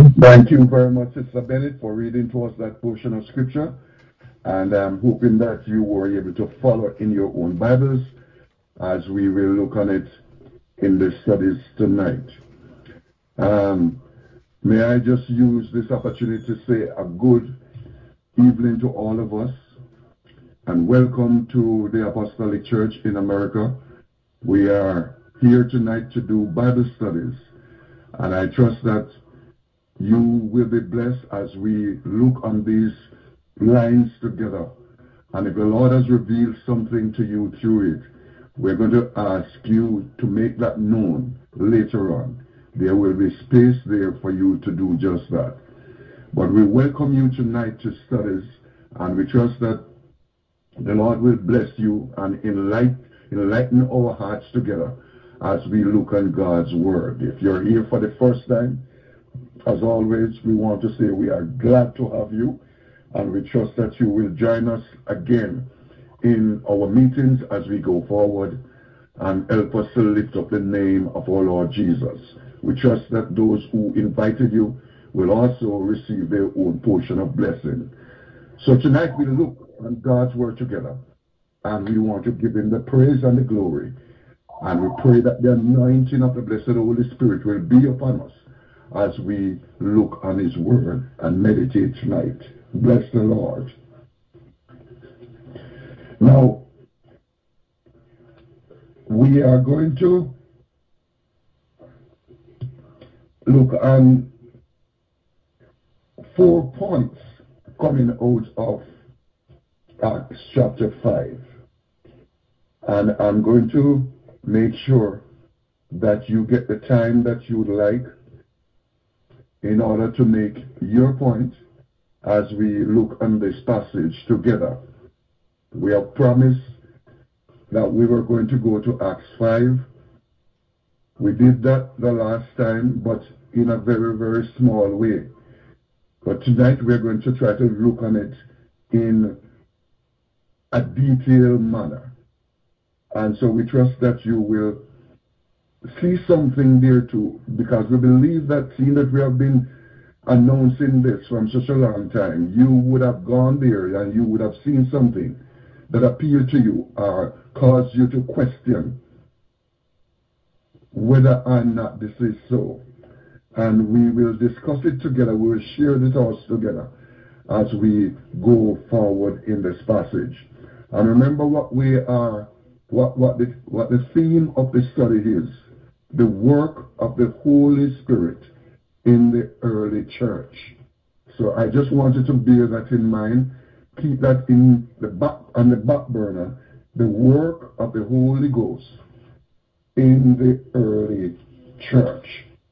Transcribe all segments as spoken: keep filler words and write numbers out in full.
Thank you very much, Sister Bennett, for reading to us that portion of Scripture. And I'm hoping that you were able to follow in your own Bibles as we will look on it in the studies tonight. Um, may I just use this opportunity to say a good evening to all of us and welcome to the Apostolic Church in America. We are here tonight to do Bible studies, and I trust that you will be blessed as we look on these lines together. And if the Lord has revealed something to you through it, we're going to ask you to make that known later on. There will be space there for you to do just that. But we welcome you tonight to studies, and we trust that the Lord will bless you and enlighten, enlighten our hearts together as we look on God's Word. If you're here for the first time, as always, we want to say we are glad to have you, and we trust that you will join us again in our meetings as we go forward and help us to lift up the name of our Lord Jesus. We trust that those who invited you will also receive their own portion of blessing. So tonight we look on God's Word together, and we want to give Him the praise and the glory. And we pray that the anointing of the blessed Holy Spirit will be upon us as we look on His Word and meditate tonight. Bless the Lord. Now, we are going to look on four points coming out of Acts chapter five. And I'm going to make sure that you get the time that you would like in order to make your point as we look on this passage together. We have promised that we were going to go to Acts five. We did that the last time, but in a very, very small way. But tonight we're going to try to look on it in a detailed manner. And so we trust that you will see something there too, because we believe that seeing that we have been announcing this from such a long time, you would have gone there and you would have seen something that appealed to you or caused you to question whether or not this is so. And we will discuss it together. We will share the thoughts together as we go forward in this passage. And remember what we are, what, what, the, what the theme of the study is: the work of the Holy Spirit in the early church. So I just wanted to bear that in mind. Keep that in the back, on the back burner, the work of the Holy Ghost in the early church.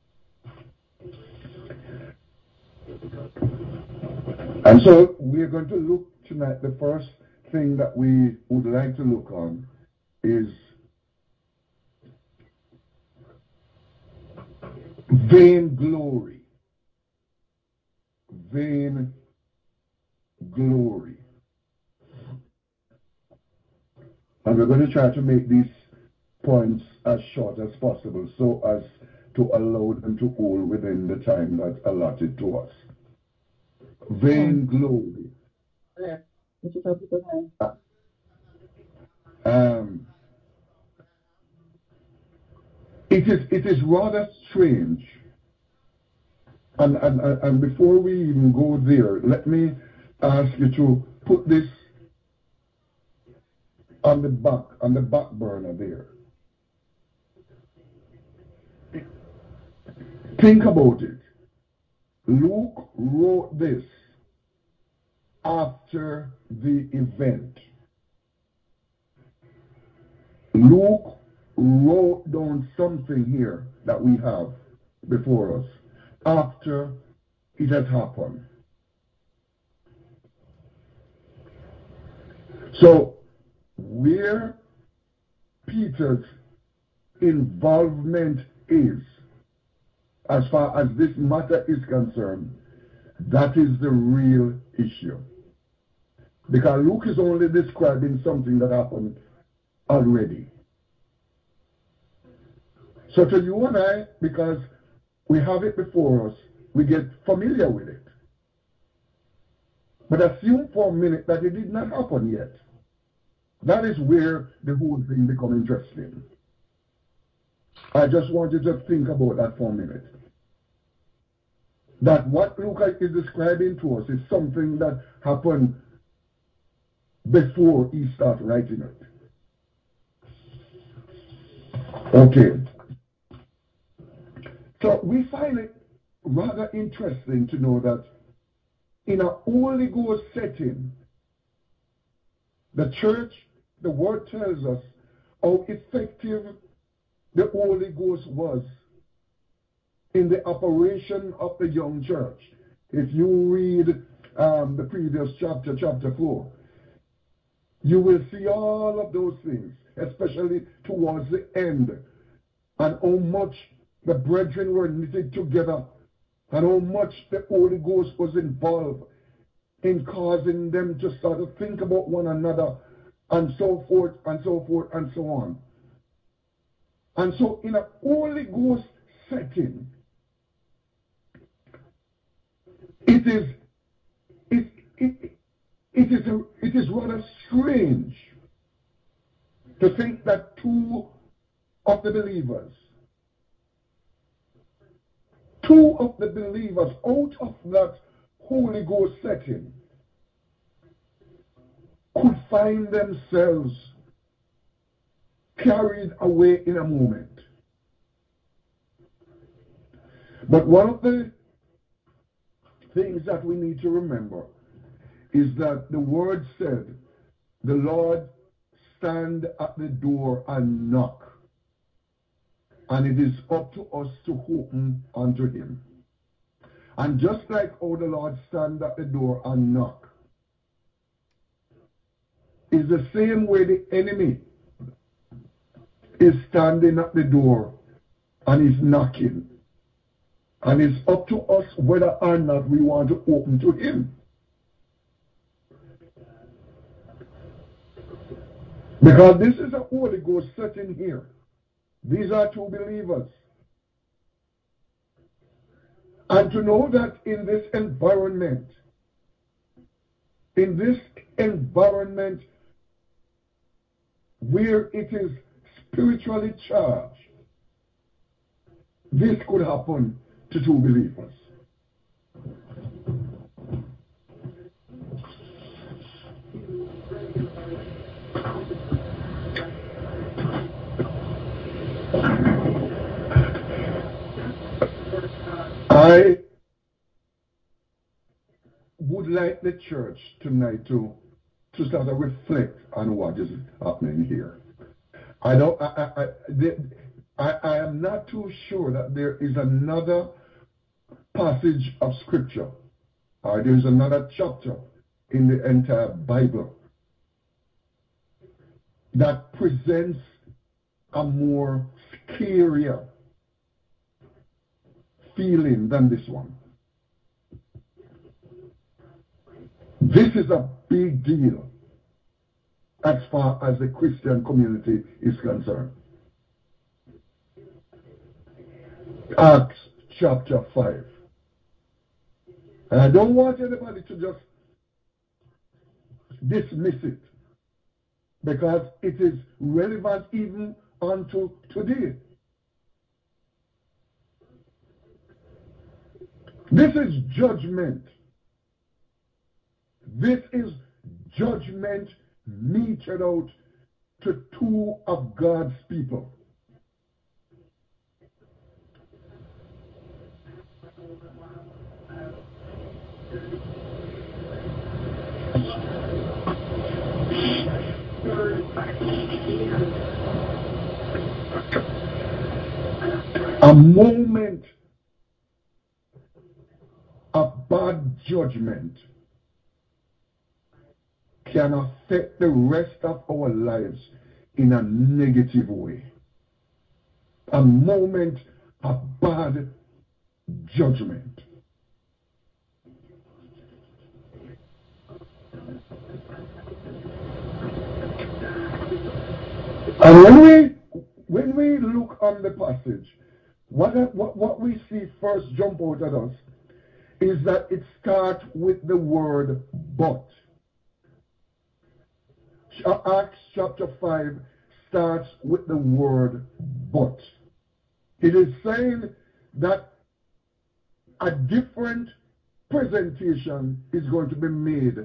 And so we're going to look tonight, the first thing that we would like to look on is vain glory. Vain glory. And we're going to try to make these points as short as possible so as to allow them to hold within the time that's allotted to us. Vain glory. Um, it is it is rather strange. And, and, and before we even go there, let me ask you to put this on the back, on the back burner there. Think about it. Luke wrote this after the event. Luke wrote down something here that we have before us after it has happened. So, where Peter's involvement is, as far as this matter is concerned, that is the real issue. Because Luke is only describing something that happened already. So to you and I, because we have it before us, we get familiar with it. But assume for a minute that it did not happen yet. That is where the whole thing becomes interesting. I just want you to think about that for a minute. That what Luke is describing to us is something that happened before he started writing it. Okay. So we find it rather interesting to know that in a Holy Ghost setting, the church, the word tells us how effective the Holy Ghost was in the operation of the young church. If you read um, the previous chapter, chapter four, you will see all of those things, especially towards the end, and how much the brethren were knitted together, and how much the Holy Ghost was involved in causing them to start to think about one another, and so forth, and so forth, and so on. And so in a Holy Ghost setting, it is it, it, it is a, it is rather strange to think that two of the believers, two of the believers out of that Holy Ghost setting could find themselves carried away in a moment. But one of the things that we need to remember is that the word said, the Lord stand at the door and knock, and it is up to us to open unto him. And just like how the Lord stand at the door and knock, is the same way the enemy is standing at the door and is knocking. And it's up to us whether or not we want to open to him. Because this is a Holy Ghost setting here. These are two believers. And to know that in this environment, in this environment where it is spiritually charged, this could happen to two believers. I would like the church tonight to, to start to reflect on what is happening here. I don't. I, I, I, I am not too sure that there is another passage of scripture, or there is another chapter in the entire Bible that presents a more scarier feeling than this one. This is a big deal as far as the Christian community is concerned. Acts chapter five. And I don't want anybody to just dismiss it, because it is relevant even unto today. This is judgment. This is judgment meted out to two of God's people. A moment of bad judgment can affect the rest of our lives in a negative way. A moment of bad judgment. And when we when we look on the passage, what what what we see first jump out at us is that it starts with the word but. Acts chapter five starts with the word but. It is saying that a different presentation is going to be made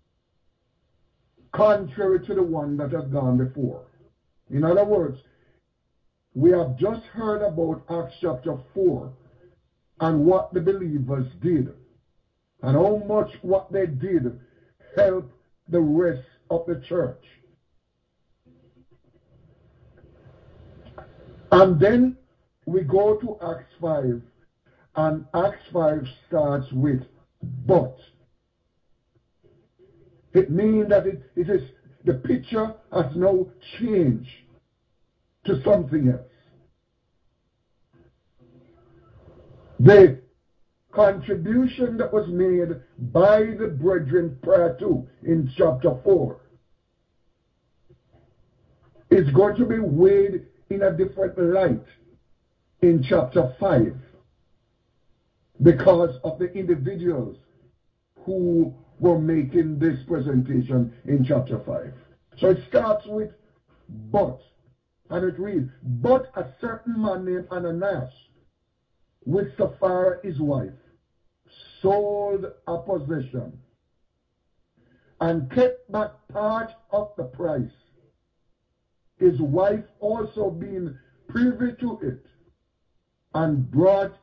contrary to the one that has gone before. In other words, we have just heard about Acts chapter four and what the believers did and how much what they did helped the rest of the church. And then we go to Acts five, and Acts five starts with but. It means that it, it is the picture has now changed to something else. The contribution that was made by the brethren prior to in chapter four is going to be weighed in a different light in chapter five because of the individuals who were making this presentation in chapter five. So it starts with but, and it reads, but a certain man named Ananias, with Sapphira his wife, sold a possession and kept back part of the price, his wife also being privy to it, and brought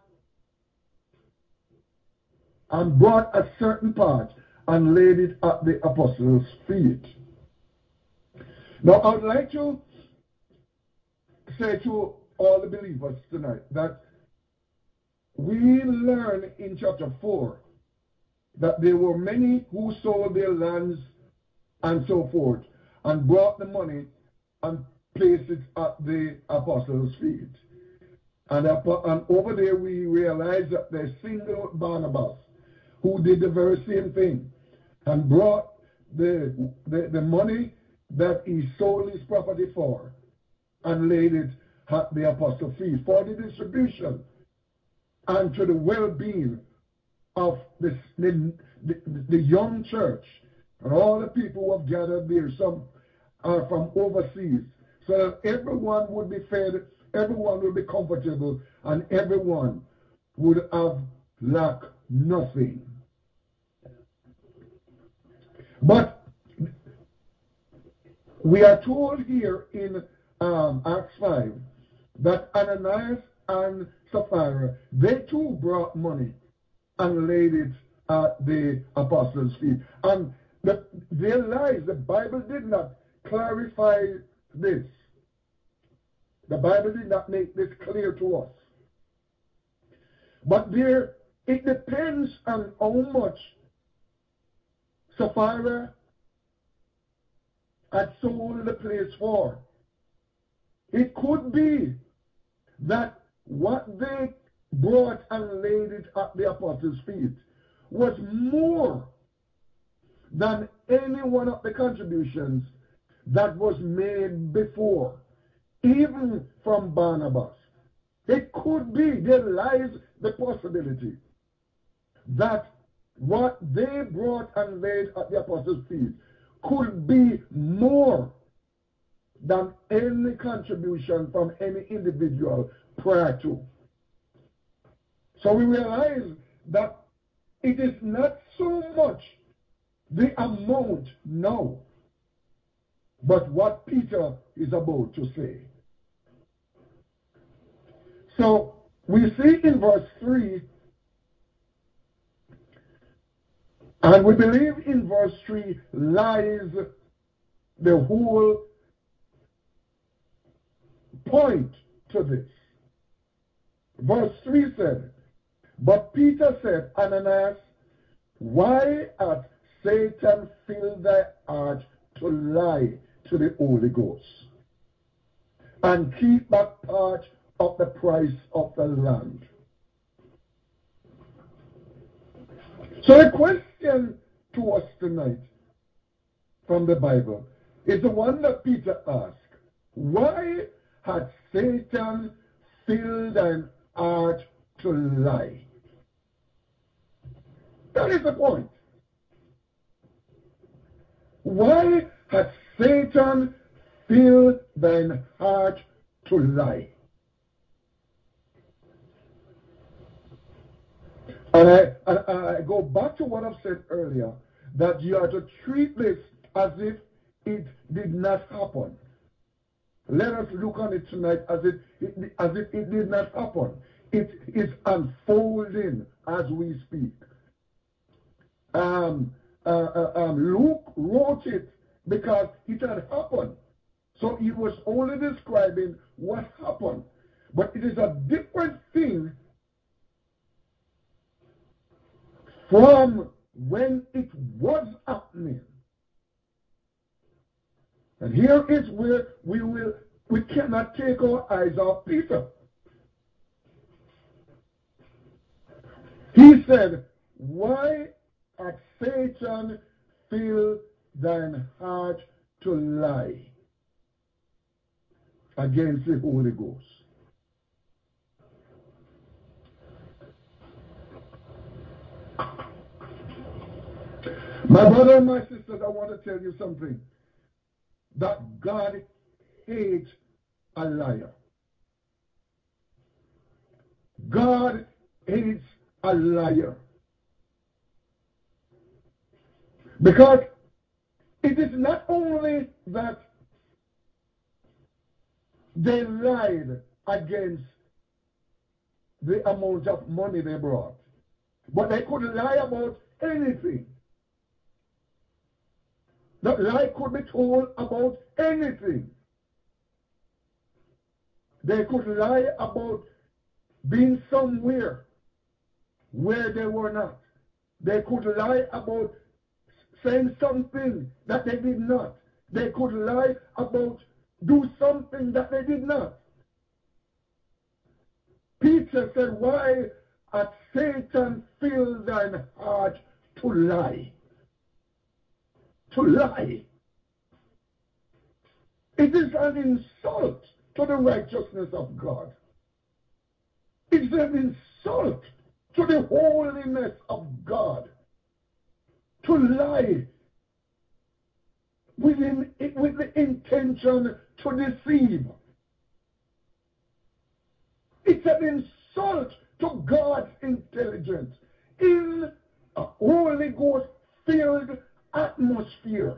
and brought a certain part and laid it at the apostles' feet. Now I would like to say to all the believers tonight that we learn in chapter four that there were many who sold their lands and so forth and brought the money and placed it at the apostles' feet. And, and over there we realize that they singled Barnabas, who did the very same thing and brought the, the, the money that he sold his property for and laid it at the apostles' feet for the distribution and to the well-being of the, the, the, the young church and all the people who have gathered there. Some are from overseas, so that everyone would be fed, everyone would be comfortable, and everyone would have lack nothing. But we are told here in um, Acts five that Ananias and Sapphira, they too brought money and laid it at the apostles' feet. And the, their lives, the Bible did not clarify this. The Bible did not make this clear to us. But there, it depends on how much Sapphira had sold the place for. It could be that what they brought and laid it at the apostles' feet was more than any one of the contributions that was made before, even from Barnabas. It could be, there lies the possibility that what they brought and laid at the apostles' feet could be more than any contribution from any individual prior to. So we realize that it is not so much the amount, no, but what Peter is about to say. So we see in verse three, and we believe in verse three lies the whole point to this. Verse three said, but Peter said, Ananias, why hath Satan filled thy heart to lie to the Holy Ghost and keep back part of the price of the land? So the question to us tonight from the Bible is the one that Peter asked. Why had Satan filled thine heart to lie? That is the point. Why hath Satan filled thine heart to lie? And I, and I go back to what I've said earlier, that you are to treat this as if it did not happen. Let us look on it tonight as if it, as if it did not happen. It is unfolding as we speak. Um, uh, uh, um, Luke wrote it because it had happened. So he was only describing what happened. But it is a different thing from when it was happening. And here is where we will we cannot take our eyes off Peter. He said, why hath Satan filled thine heart to lie against the Holy Ghost? My brother and my sisters, I want to tell you something. That God hates a liar. God hates a liar. Because it is not only that they lied against the amount of money they brought, but they could lie about anything. The lie could be told about anything. They could lie about being somewhere where they were not. They could lie about saying something that they did not. They could lie about do something that they did not. Peter said, why hath Satan filled thine heart to lie? To lie. It is an insult to the righteousness of God. It is an insult to the holiness of God to lie within, with the intention to deceive. It's an insult to God's intelligence in a Holy Ghost filled atmosphere.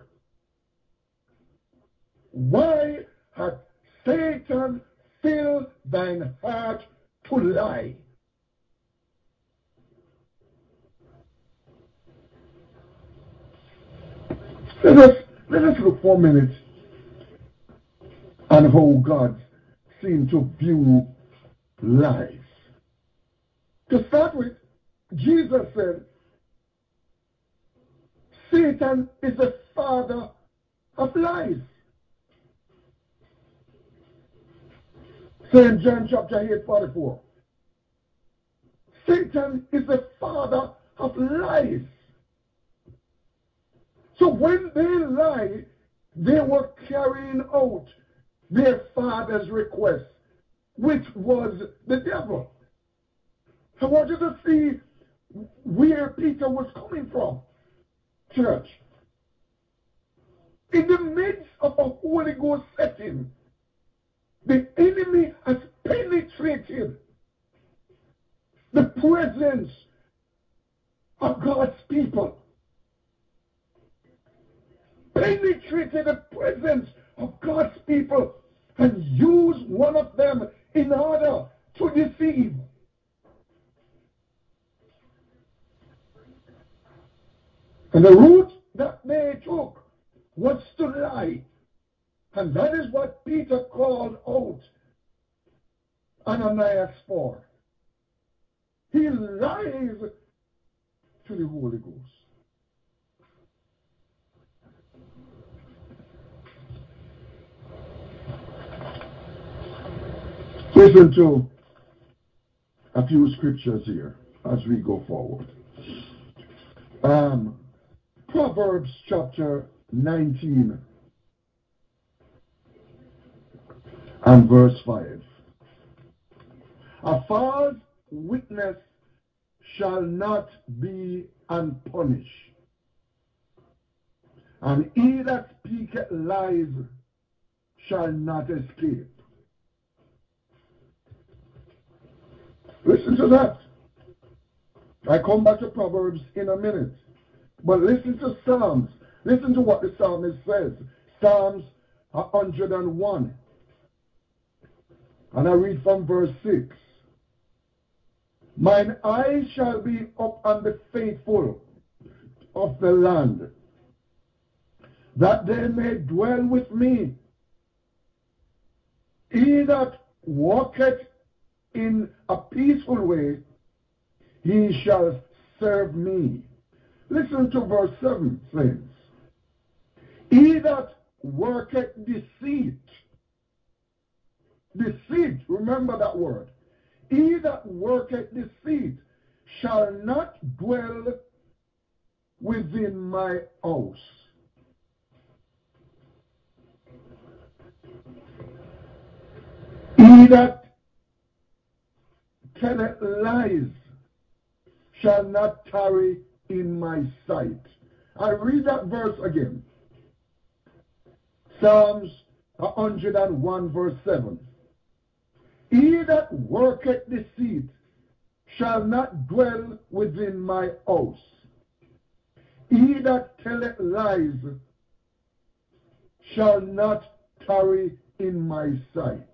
Why hath Satan filled thine heart to lie? Let us, let us look for a minute on how God seemed to view lies. To start with, Jesus said, Satan is the father of lies. Saint John chapter eight, forty-four. Satan is the father of lies. So when they lie, they were carrying out their father's request, which was the devil. I want you to see where Peter was coming from, church. In the midst of a Holy Ghost setting, the enemy has penetrated the presence of God's people. Penetrated the presence of God's people and used one of them in order to deceive. And the route that they took was to lie. And that is what Peter called out Ananias for. He lies to the Holy Ghost. Listen to a few scriptures here as we go forward. Um, Proverbs chapter nineteen and verse five. A false witness shall not be unpunished, and he that speaketh lies shall not escape. Listen to that. I come back to Proverbs in a minute. But listen to Psalms. Listen to what the psalmist says. Psalms one hundred and one. And I read from verse six. Mine eyes shall be up on the faithful of the land, that they may dwell with me. He that walketh in a peaceful way, he shall serve me. Listen to verse seven, friends. He that worketh deceit, deceit, remember that word. He that worketh deceit shall not dwell within my house. He that telleth lies shall not tarry in my sight. I read that verse again. Psalms one hundred and one verse seven. He that worketh deceit shall not dwell within my house. He that telleth lies shall not tarry in my sight.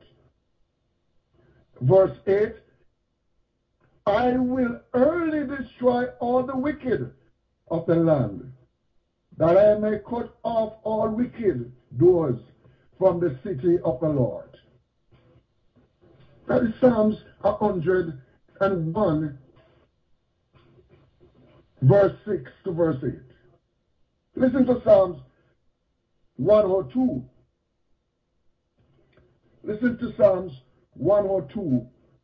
Verse eight. I will early destroy all the wicked of the land, that I may cut off all wicked doors from the city of the Lord. That is Psalms one hundred and one, verse six to verse eight. Listen to Psalms one oh two. Listen to Psalms one oh two.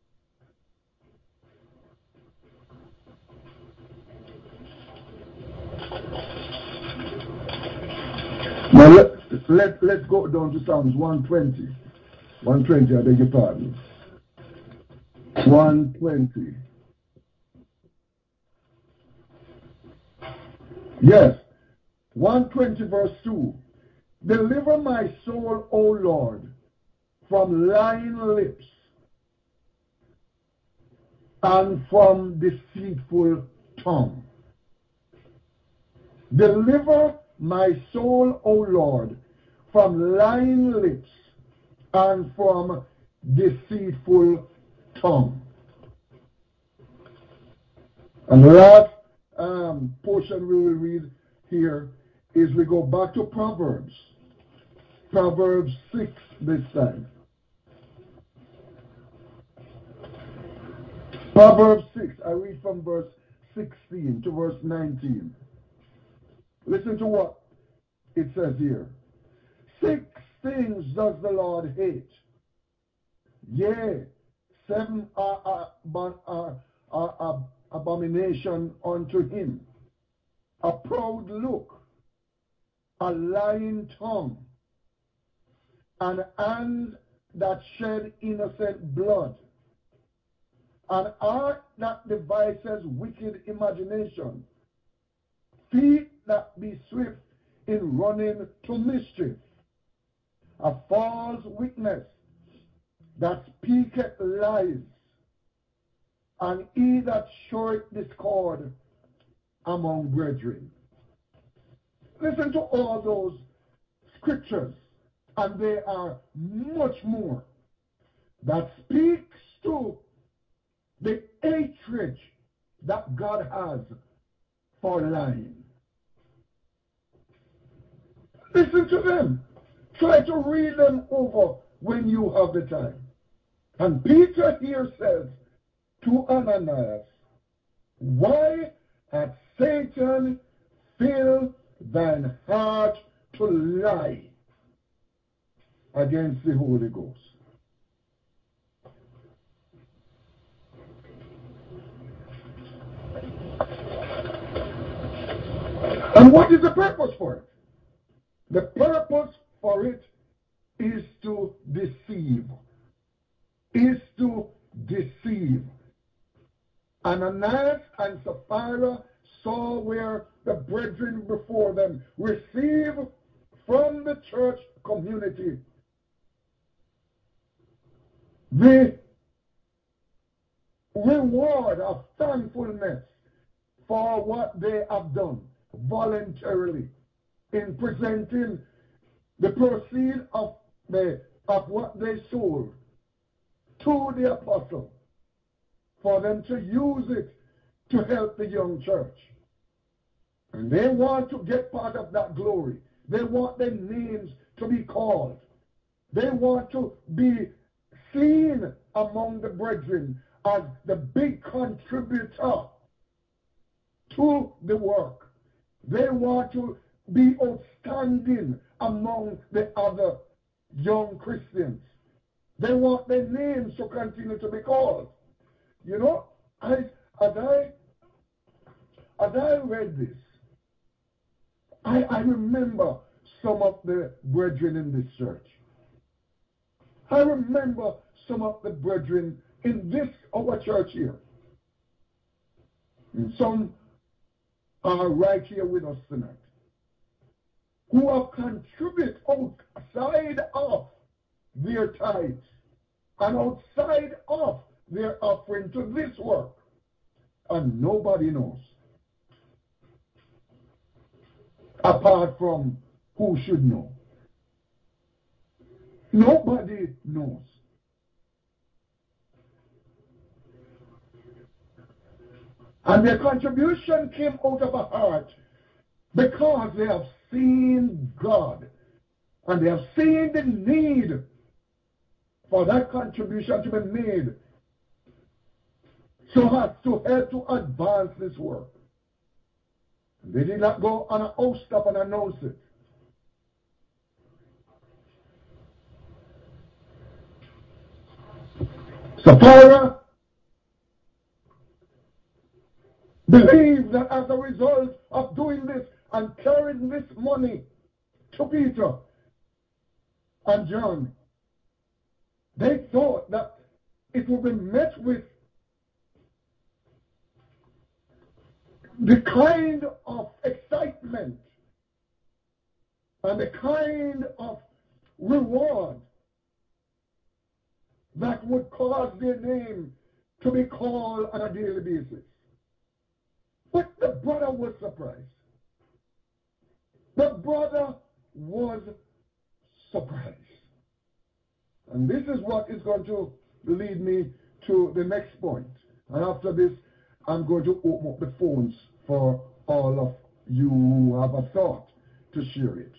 Now let, let, let's go down to Psalms one twenty. one twenty, I beg your pardon. one twenty. Yes. one twenty verse two. Deliver my soul, O Lord, from lying lips and from deceitful tongue. Deliver my soul, O Lord, from lying lips and from deceitful tongue. And the last um, portion we will read here is we go back to Proverbs. Proverbs six this time. Proverbs six, I read from verse sixteen to verse nineteen. Listen to what it says here. Six things does the Lord hate. Yea, seven are, are, are, are, are abomination unto him. A proud look, a lying tongue, an hand that shed innocent blood, an heart that devises wicked imagination, feet that be swift in running to mischief, a false witness that speaketh lies, and he that showeth discord among brethren. Listen to all those scriptures, and there are much more that speaks to the hatred that God has for lying. Listen to them. Try to read them over when you have the time. And Peter here says to Ananias, why hath Satan filled thine heart to lie against the Holy Ghost? And what is the purpose for it? The purpose for it is to deceive. Is to deceive. Ananias and Sapphira saw where the brethren before them receive from the church community the reward of thankfulness for what they have done voluntarily in presenting the proceeds of the of what they sold to the apostle for them to use it to help the young church. And they want to get part of that glory. They want their names to be called. They want to be seen among the brethren as the big contributor to the work. They want to be outstanding among the other young Christians. They want their names to continue to be called. You know, I, as I as I read this, I, I remember some of the brethren in this church. I remember some of the brethren in this our church here. And some are right here with us tonight, who have contributed outside of their tithes and outside of their offering to this work. And nobody knows, apart from who should know. Nobody knows. And their contribution came out of a heart because they have seen God and they have seen the need for that contribution to be made so as to help to advance this work. They did not go on a house top and announce it. Sapphira believed that as a result of doing this and carrying this money to Peter and John, they thought that it would be met with the kind of excitement and the kind of reward that would cause their name to be called on a daily basis. But the brother was surprised. The brother was surprised. And this is what is going to lead me to the next point. And after this, I'm going to open up the phones for all of you who have a thought to share it.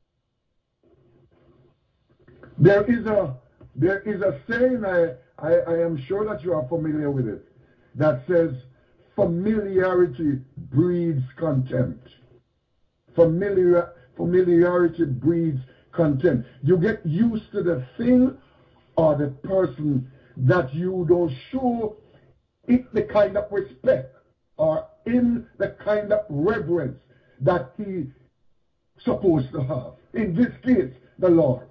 There is a there is a saying, I, I, I am sure that you are familiar with it, that says familiarity breeds contempt. Familiar, familiarity breeds contempt. You get used to the thing or the person that you don't show it the kind of respect or in the kind of reverence that he supposed to have. In this case, the Lord.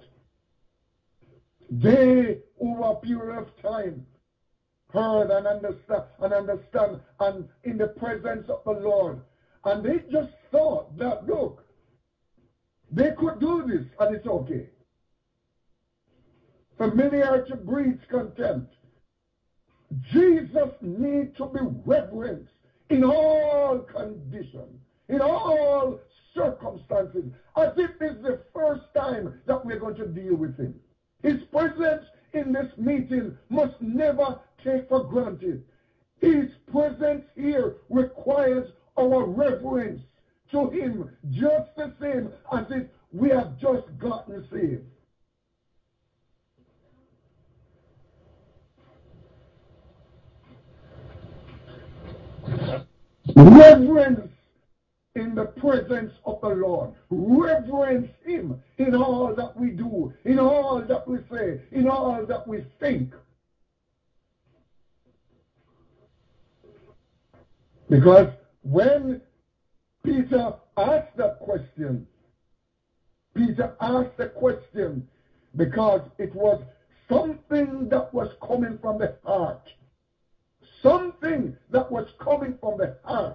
They, over a period of time, heard and understand and understand and in the presence of the Lord. And they just thought that, look, they could do this and it's okay. Familiarity breeds contempt. Jesus needs to be reverenced in all conditions, in all circumstances, as if it's the first time that we're going to deal with him. His presence in this meeting must never take for granted. His presence here requires our reverence to him, just the same as if we have just gotten saved. Reverence in the presence of the Lord. Reverence him in all that we do, in all that we say, in all that we think. Because when Peter asked that question, Peter asked the question because it was something that was coming from the heart. something that was coming from the heart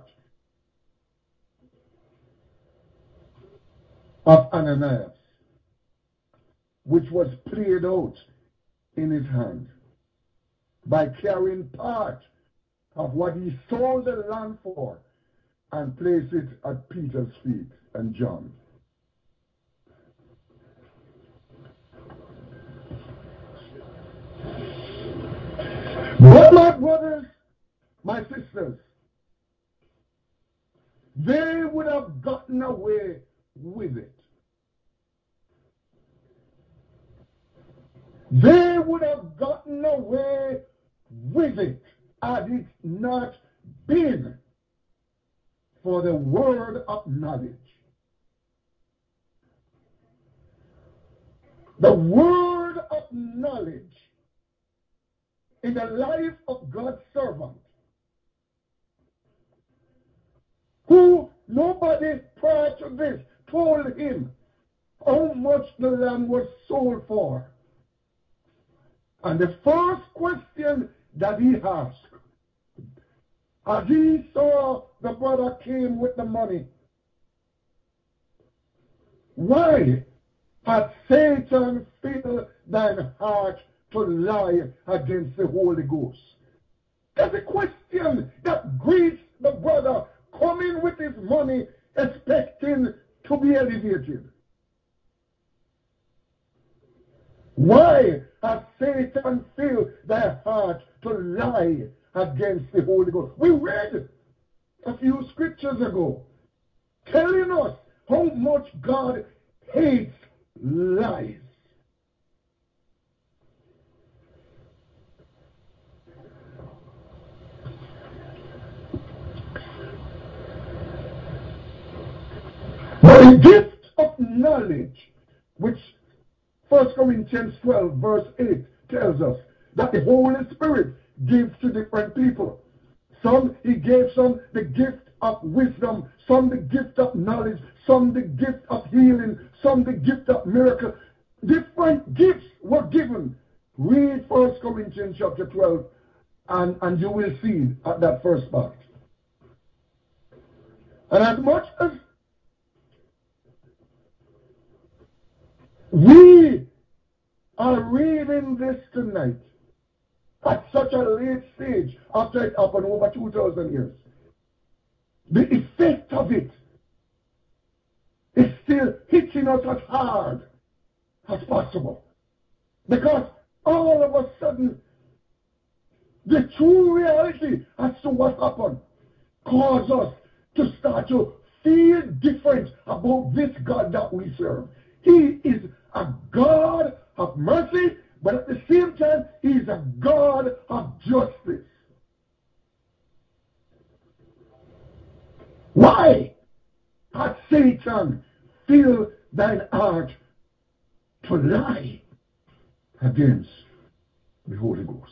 of Ananias, which was played out in his hand by carrying part of what he sold the land for and placed it at Peter's feet and John. But my brothers, my sisters, they would have gotten away with it. They would have gotten away with it had it not been for the word of knowledge. The word of knowledge in the life of God's servant, who nobody prior to this told him how much the land was sold for. And the first question that he asked, as he saw the brother came with the money, why hath Satan filled thine heart to lie against the Holy Ghost? That's a question that greets the brother coming with his money, expecting to be elevated. Why has Satan filled thy heart to lie against the Holy Ghost? We read a few scriptures ago telling us how much God hates lies. But the gift of knowledge, which First Corinthians twelve verse eight tells us that the Holy Spirit gives to different people. Some he gave some the gift of wisdom, some the gift of knowledge, some the gift of healing, some the gift of miracle. Different gifts were given. Read First Corinthians chapter twelve and, and you will see at that first part. And as much as we are reading this tonight at such a late stage after it happened over two thousand years, the effect of it is still hitting us as hard as possible. Because all of a sudden, the true reality as to what happened caused us to start to feel different about this God that we serve. He is a God of mercy, but at the same time, he is a God of justice. Why hath Satan filled thine heart to lie against the Holy Ghost?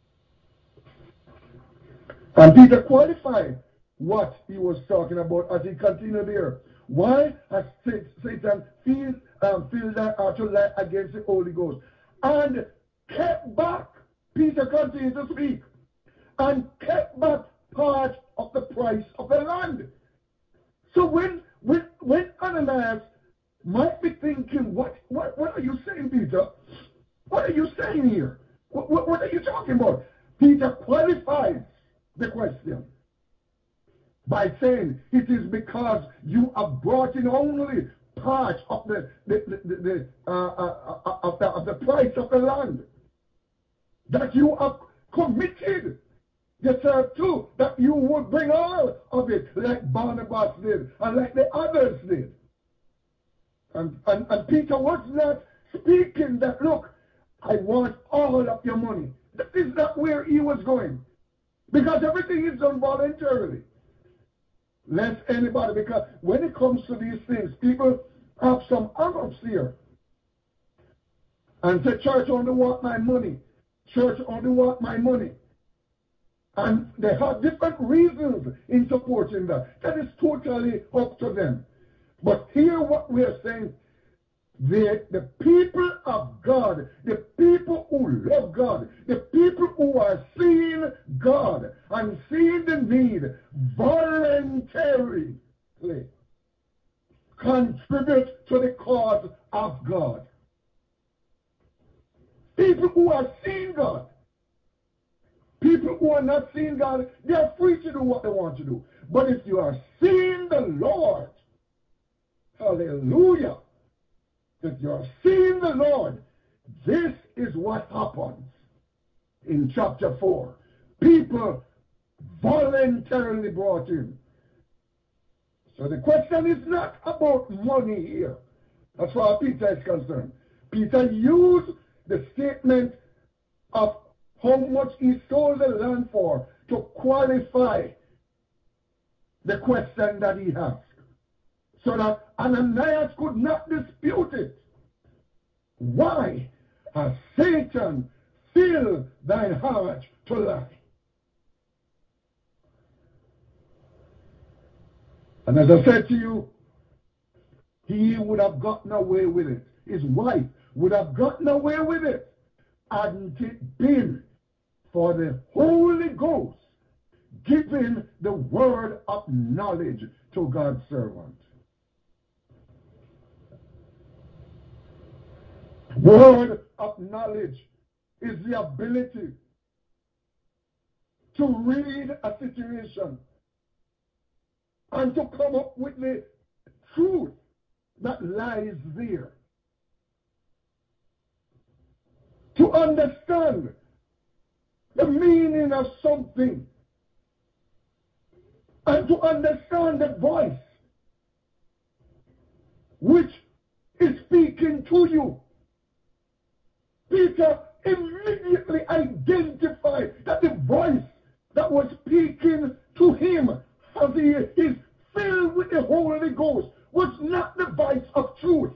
And Peter qualified what he was talking about as he continued there. Why has Satan filled, um, filled thy heart to lie against the Holy Ghost? And kept back, Peter continued to speak, and kept back part of the price of the land. So when when when Ananias might be thinking, what what what are you saying, Peter? What are you saying here? What, what, what are you talking about? Peter qualifies the question by saying it is because you have brought in only part of the the the, the, uh, uh, uh, of the of the price of the land, that you have committed yourself to, that you would bring all of it like Barnabas did and like the others did. And, and, and Peter was not speaking that, look, I want all of your money. That is not where he was going. Because everything is done voluntarily. Lest anybody, because when it comes to these things, people have some hang-ups here. And say, church only want my money. Church only want my money. And they have different reasons in supporting that. That is totally up to them. But here what we are saying, The, the people of God, the people who love God, the people who are seeing God and seeing the need voluntarily contribute to the cause of God. People who are seeing God. People who are not seeing God, they are free to do what they want to do. But if you are seeing the Lord, hallelujah, if you are seeing the Lord, this is what happens in chapter four. People voluntarily brought in. So the question is not about money here, as far as Peter is concerned. Peter used the statement of how much he sold the land for to qualify the question that he asked, so that Ananias could not dispute it. Why has Satan filled thine heart to lie? And as I said to you, he would have gotten away with it. His wife would have gotten away with it hadn't it been for the Holy Ghost giving the word of knowledge to God's servant. Word of knowledge is the ability to read a situation and to come up with the truth that lies there. To understand the meaning of something and to understand the voice which is speaking to you. Peter immediately identified that the voice that was speaking to him as he is filled with the Holy Ghost was not the voice of truth.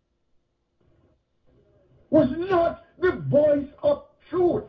Was not the voice of truth.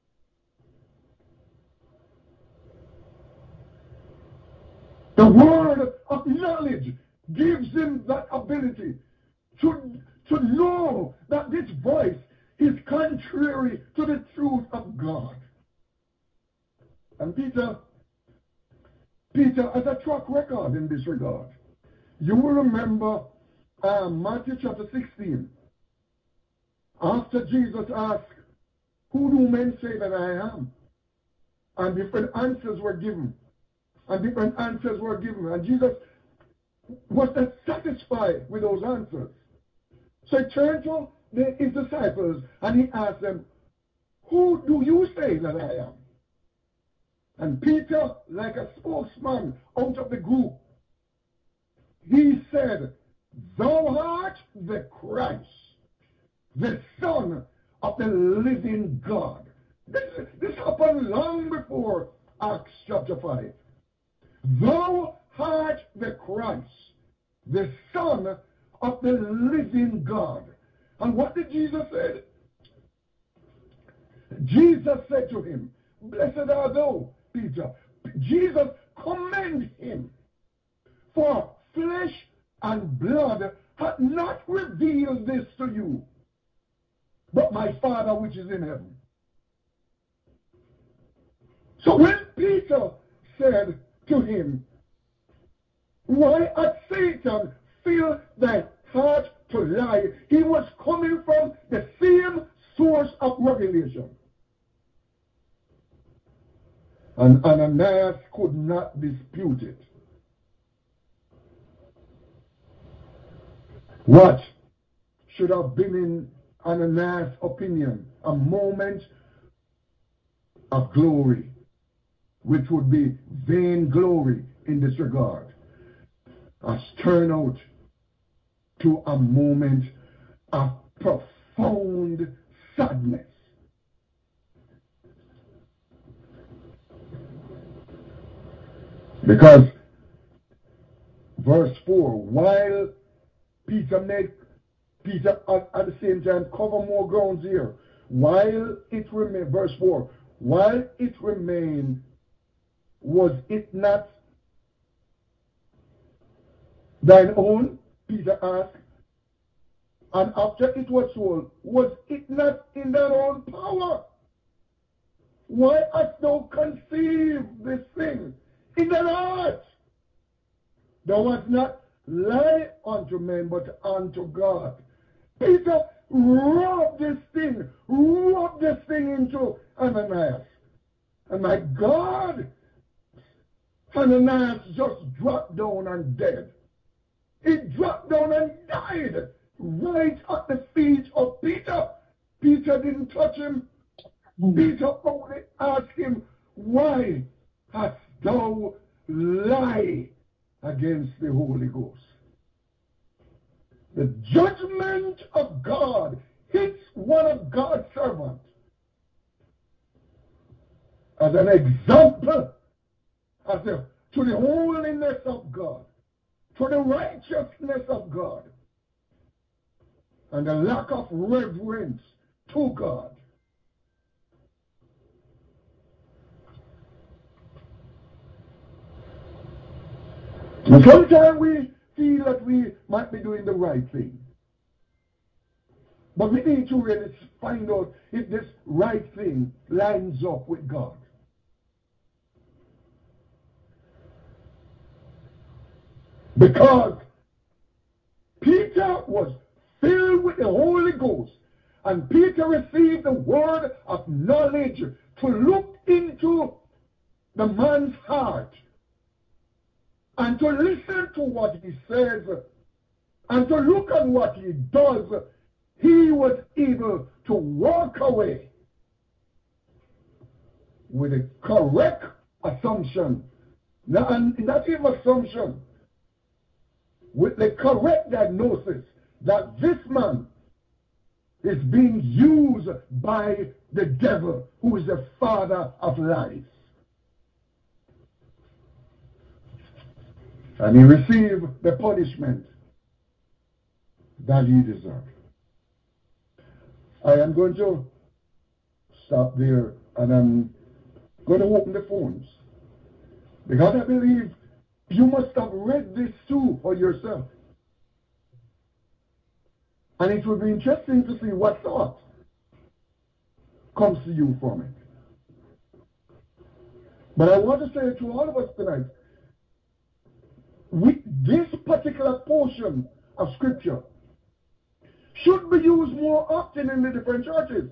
The word of knowledge gives him that ability to, to know that this voice is contrary to the truth of God. And Peter, Peter has a track record in this regard. You will remember uh, Matthew chapter sixteen. After Jesus asked, who do men say that I am? And different answers were given. And different answers were given. And Jesus was not satisfied with those answers. So he turned to the, his disciples and he asked them, who do you say that I am? And Peter, like a spokesman out of the group, he said, thou art the Christ, the Son of the living God. This, this happened long before Acts chapter five. Thou art the Christ, the Son of the living God. And what did Jesus say? Jesus said to him, blessed art thou, Peter. Jesus commended him, for flesh and blood hath not revealed this to you, but my Father which is in heaven. So when Peter said to him, why hath Satan filled thy heart to lie? He was coming from the same source of revelation. And Ananias could not dispute it. What should have been in Ananias' opinion a moment of glory, which would be vain glory in this regard, has turned out to a moment of profound sadness. Because verse four, while Peter made Peter at, at the same time cover more grounds here, while it remained, verse four, while it remained, was it not thine own? Peter asked. And after it was sold, was it not in their own power? Why hast thou conceived this thing in thine heart? Thou hast not lie unto men, but unto God. Peter rubbed this thing, rubbed this thing into Ananias. And my God, Ananias just dropped down and dead. He dropped down and died right at the feet of Peter. Peter didn't touch him. Peter only asked him, why hast thou lied against the Holy Ghost? The judgment of God hits one of God's servants as an example as a, to the holiness of God, to the righteousness of God, and the lack of reverence to God. And sometimes we feel that we might be doing the right thing. But we need to really find out if this right thing lines up with God. Because Peter was filled with the Holy Ghost, and Peter received the word of knowledge to look into the man's heart and to listen to what he says and to look at what he does. He was able to walk away with a correct assumption, not, not even assumption, with the correct diagnosis that this man is being used by the devil, who is the father of lies. And he received the punishment that he deserved. I am going to stop there, and I'm going to open the phones, because I believe you must have read this too for yourself. And it will be interesting to see what thought comes to you from it. But I want to say to all of us tonight, we, this particular portion of Scripture should be used more often in the different churches.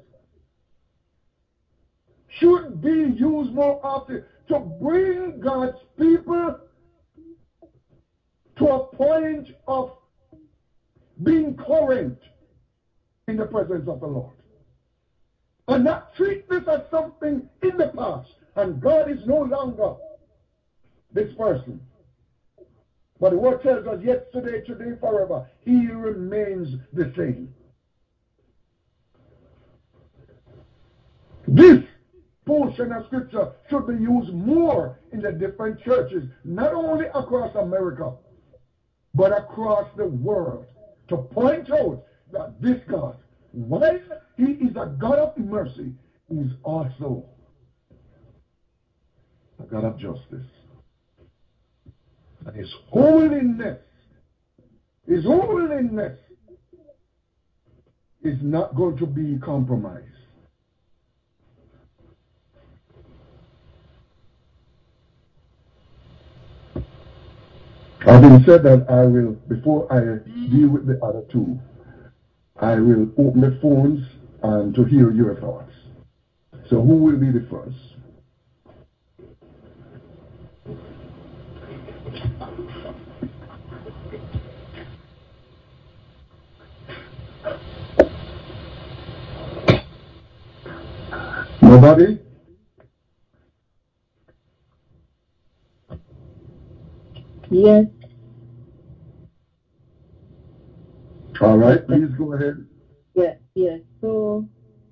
Should be used more often to bring God's people to a point of being current in the presence of the Lord. And not treat this as something in the past. And God is no longer this person. But the word tells us yesterday, today, forever, he remains the same. This portion of Scripture should be used more in the different churches, not only across America, but across the world, to point out that this God, while he is a God of mercy, he is also a God of justice. And his holiness, his holiness is not going to be compromised. Having said that, I will, before I deal with the other two, I will open the phones and to hear your thoughts. So who will be the first? Nobody? Yes. All right, please go ahead. Yeah, yes. So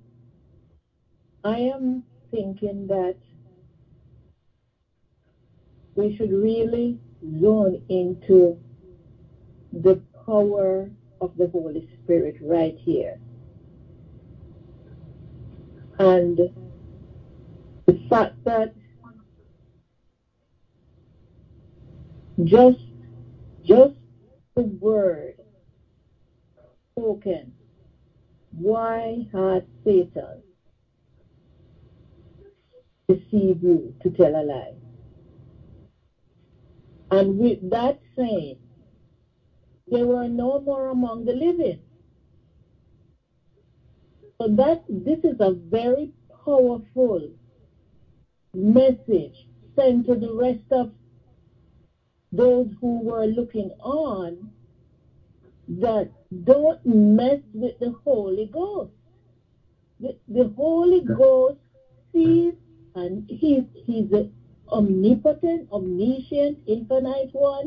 I am thinking that we should really zone into the power of the Holy Spirit right here. And the fact that just just the word spoken, why has Satan deceived you to tell a lie? And with that saying, there were no more among the living. So that this is a very powerful message sent to the rest of those who were looking on, that don't mess with the Holy Ghost. The, the Holy Ghost sees, and he's, he's the omnipotent, omniscient, infinite one,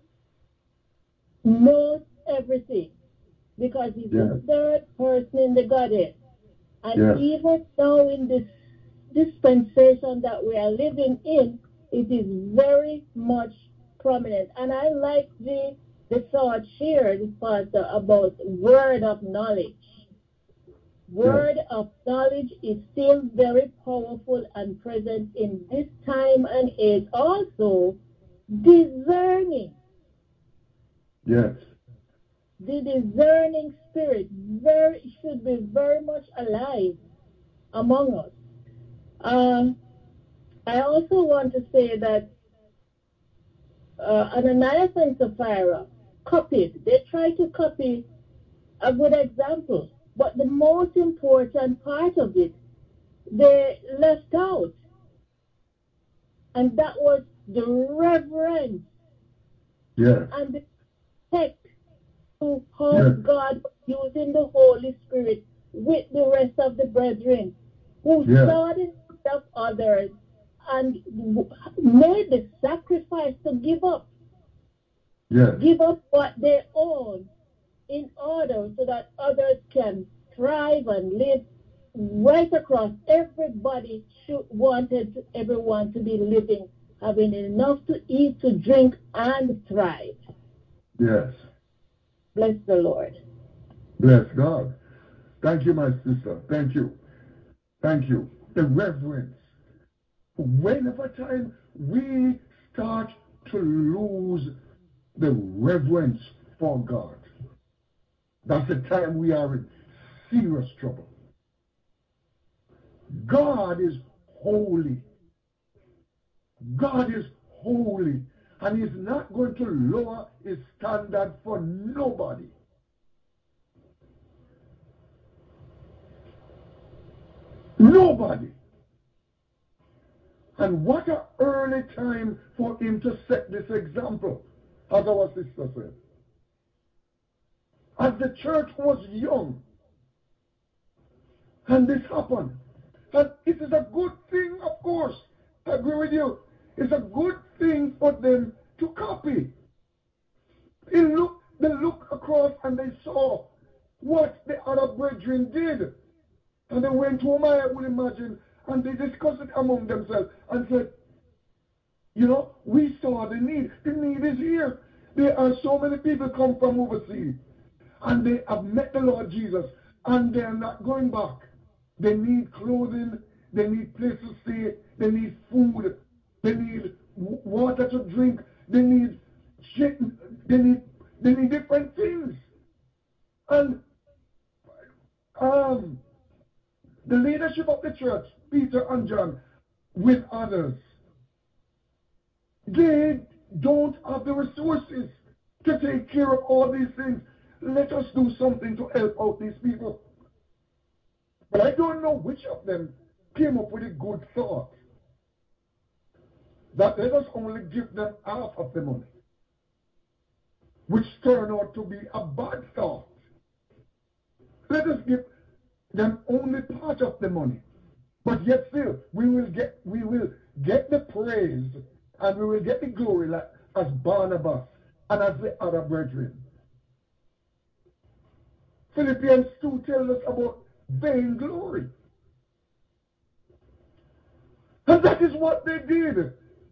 knows everything, because he's yes. the third person in the Godhead. And yes. even now in this dispensation that we are living in, it is very much prominent. And I like the the thought shared, Pastor, about word of knowledge. Word yes. of knowledge is still very powerful and present in this time and age. Also, discerning. Yes. The discerning spirit very should be very much alive among us. Uh, I also want to say that uh, Ananias and Sapphira copied. They tried to copy a good example, but the most important part of it, they left out. And that was the reverence yes. and the respect to how yes. God was using the Holy Spirit with the rest of the brethren who yes. saw the need of others and made the sacrifice to give up. Yes. Give up what they own in order so that others can thrive and live right across. Everybody should, wanted everyone to be living, having enough to eat, to drink, and thrive. Yes. Bless the Lord. Bless God. Thank you, my sister. Thank you. Thank you. The reverence. Whenever time we start to lose the reverence for God, that's the time we are in serious trouble. God is holy. God is holy. And he's not going to lower his standard for nobody. Nobody. And what an early time for him to set this example, as our sister said. As the church was young, and this happened. And it is a good thing, of course. I agree with you. It's a good thing for them to copy. They look, they look across and they saw what the other brethren did. And they went home, I would imagine, and they discussed it among themselves and said, you know, we saw the need. The need is here. There are so many people come from overseas, and they have met the Lord Jesus, and they're not going back. They need clothing. They need place to stay. They need food. They need w- water to drink. They need shit. They need, they need different things. And um, the leadership of the church, Peter and John, with others, they don't have the resources to take care of all these things. Let us do something to help out these people. But I don't know which of them came up with a good thought, that let us only give them half of the money, which turned out to be a bad thought. Let us give them only part of the money, but yet still we will get we will get the praise and we will get the glory, like as Barnabas and as the other brethren. Philippians two tells us about vainglory. And that is what they did.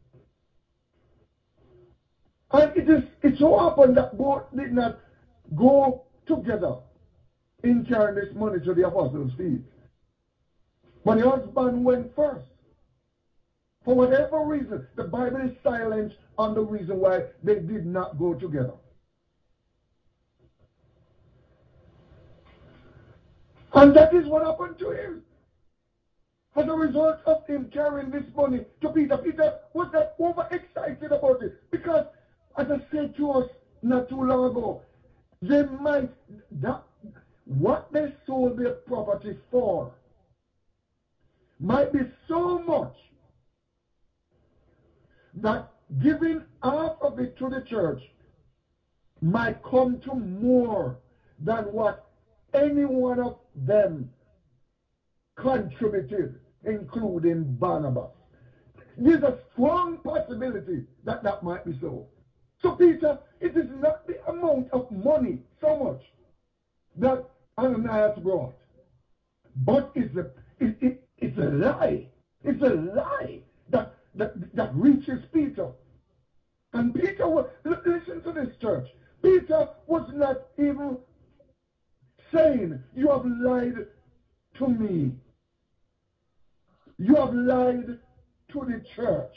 And it is it so happened that both did not go together in carrying this money to the apostles' feet. But the husband went first. For whatever reason, the Bible is silent on the reason why they did not go together. And that is what happened to him. As a result of him carrying this money to Peter, Peter was not overexcited about it. Because, as I said to us not too long ago, they might, that, what they sold their property for might be so much that giving half of it to the church might come to more than what any one of them contributed, including Barnabas. There's a strong possibility that that might be so. So Peter, it is not the amount of money so much that Ananias brought, but it's a, it, it, it's a lie. It's a lie that, that, that reaches Peter. And Peter, was, listen to this, church. Peter was not even saying, you have lied to me. You have lied to the church.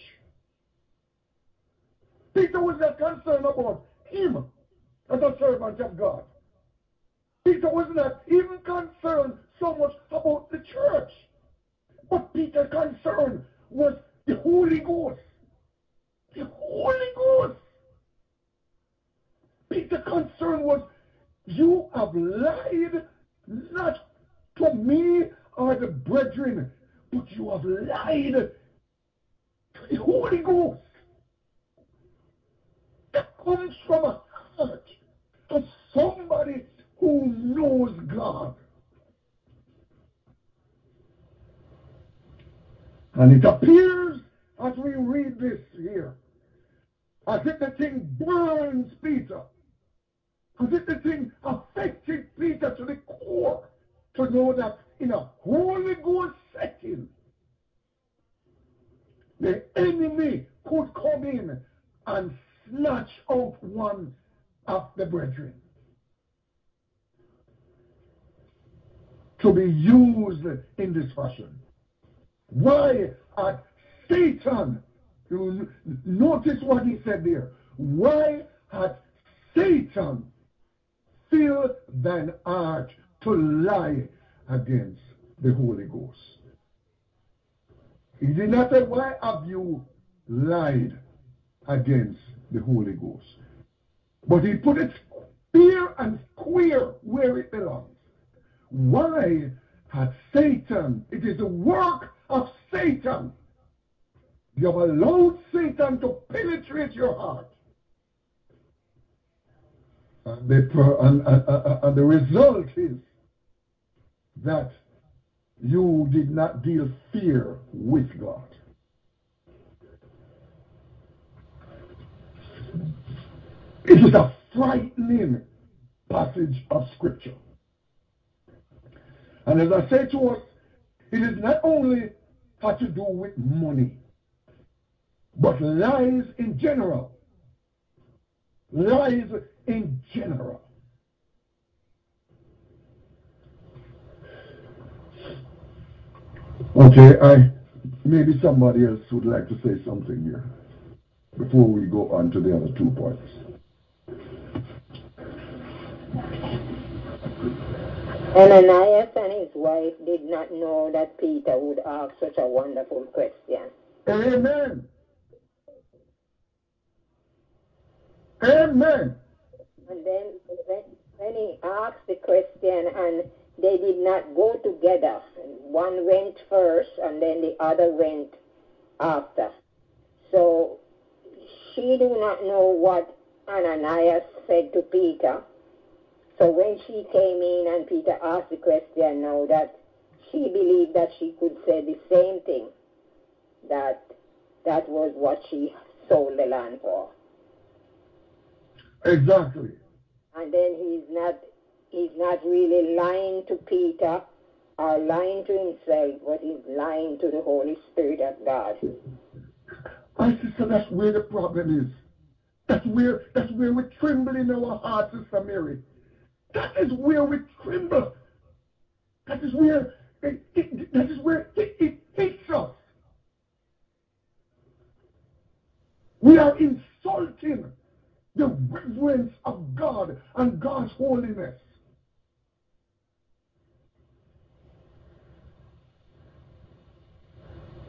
Peter was not concerned about him as a servant of God. Peter was not even concerned so much about the church. What Peter's concern was the Holy Ghost. The Holy Ghost. Peter's concern was, you have lied not to me or the brethren, but you have lied to the Holy Ghost. That comes from a heart of somebody who knows God. And it appears, as we read this here, as if the thing burns Peter, as if the thing affected Peter to the core, to know that in a Holy Ghost setting, the enemy could come in and snatch out one of the brethren to be used in this fashion. Why had Satan, notice what he said there, why had Satan filled thine heart to lie against the Holy Ghost? He did not say, why have you lied against the Holy Ghost? But he put it fair and square where it belongs. Why had Satan, it is the work of Satan. You have allowed Satan to penetrate your heart. And the, and, and, and the result is that you did not deal fair with God. It is a frightening passage of Scripture. And as I say to us, it is not only had to do with money, but lies in general. Lies in general. Okay, I maybe somebody else would like to say something here before we go on to the other two points. Ananias and his wife did not know that Peter would ask such a wonderful question. Amen. Amen. And then when he asked the question and they did not go together, one went first and then the other went after. So she do not know what Ananias said to Peter. So when she came in and Peter asked the question now, that she believed that she could say the same thing, that that was what she sold the land for. Exactly. And then he's not he's not really lying to Peter or lying to himself, but he's lying to the Holy Spirit of God. My sister, that's where the problem is. That's where that's where we tremble in our heart, Sister Mary. That is where we tremble. That is where it, it, that is where it, it hits us. We are insulting the reverence of God and God's holiness.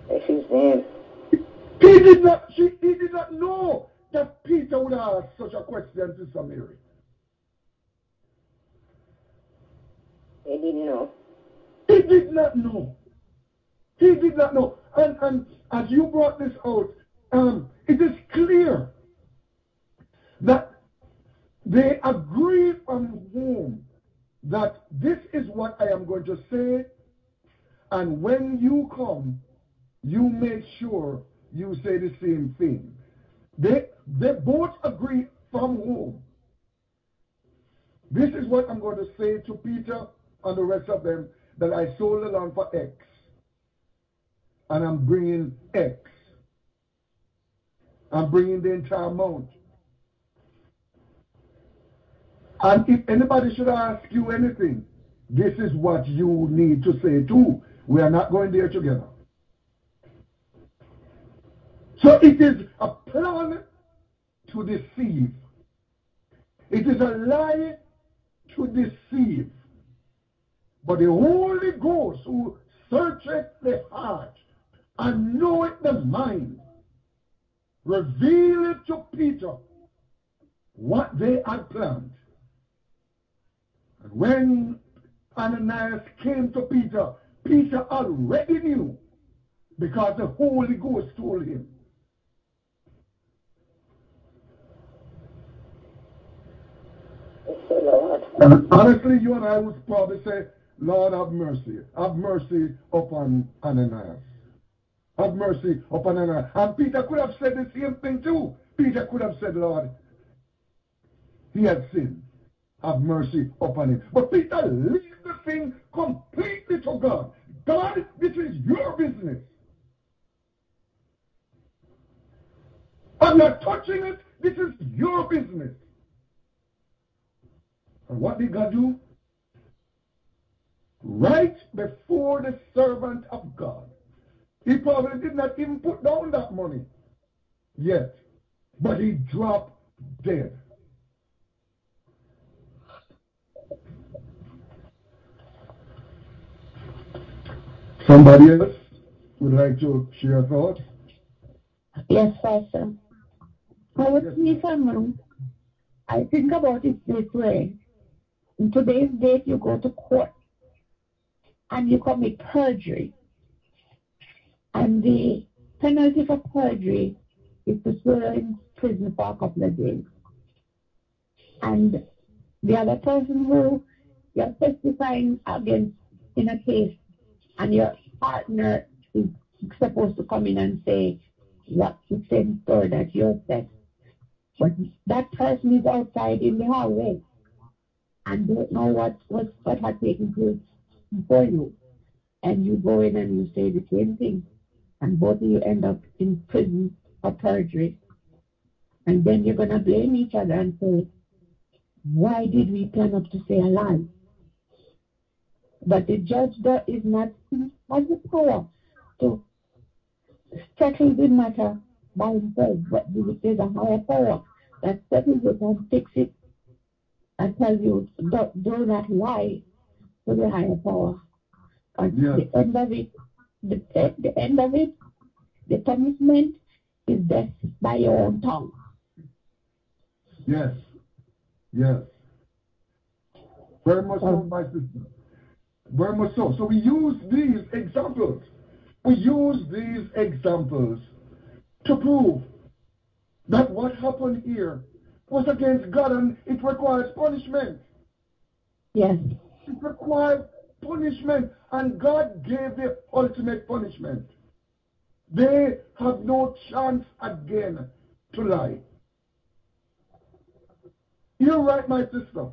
That's his name. He did not, she, he did not know that Peter would ask such a question to Mary. He didn't know. He did not know. He did not know. And, and as you brought this out, um, it is clear that they agree from whom that this is what I am going to say, and when you come, you make sure you say the same thing. They, they both agree from whom. This is what I'm going to say to Peter and the rest of them, that I sold the land for X, and I'm bringing X. I'm bringing the entire amount. And if anybody should ask you anything, this is what you need to say too. We are not going there together. So it is a plan to deceive. It is a lie to deceive. But the Holy Ghost, who searcheth the heart and knoweth the mind, revealed to Peter what they had planned. And when Ananias came to Peter, Peter already knew, because the Holy Ghost told him. Yes, Lord. And honestly, you and I would probably say, Lord, have mercy. Have mercy upon Ananias. Have mercy upon Ananias. And Peter could have said the same thing too. Peter could have said, Lord, he had sinned. Have mercy upon him. But Peter leaves the thing completely to God. God, this is your business. I'm not touching it. This is your business. And what did God do? Right before the servant of God. He probably did not even put down that money yet. But he dropped dead. Somebody else would like to share thoughts? Yes, Pastor. I would yes, see someone. I think about it this way. In today's date, you go to court and you commit perjury. And the penalty for perjury is to throw in prison for a couple of days. And the other person who you're testifying against in a case, and your partner is supposed to come in and say what the same story that you said. But that person is outside in the hallway and don't know what, what, what had taken place before you. And you go in and you say the same thing. And both of you end up in prison for perjury. And then you're going to blame each other and say, why did we plan up to say a lie? But the judge that is not, has the power to settle the matter by himself. But there's a higher power that settles it and fix it and tells you, do, do not lie to the higher power. And yes. the end of it, the, the end of it, the punishment is death by your own tongue. Yes. Yes. Very much so, so my sister. Very much so. So we use these examples. We use these examples to prove that what happened here was against God and it requires punishment. Yes. It requires punishment, and God gave the ultimate punishment. They have no chance again to lie. You're right, my sister.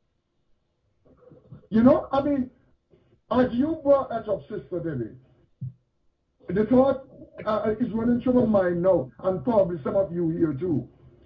You know, I mean, as you brought that up, Sister Debbie, the thought uh, is running through my mind now, and probably some of you here too.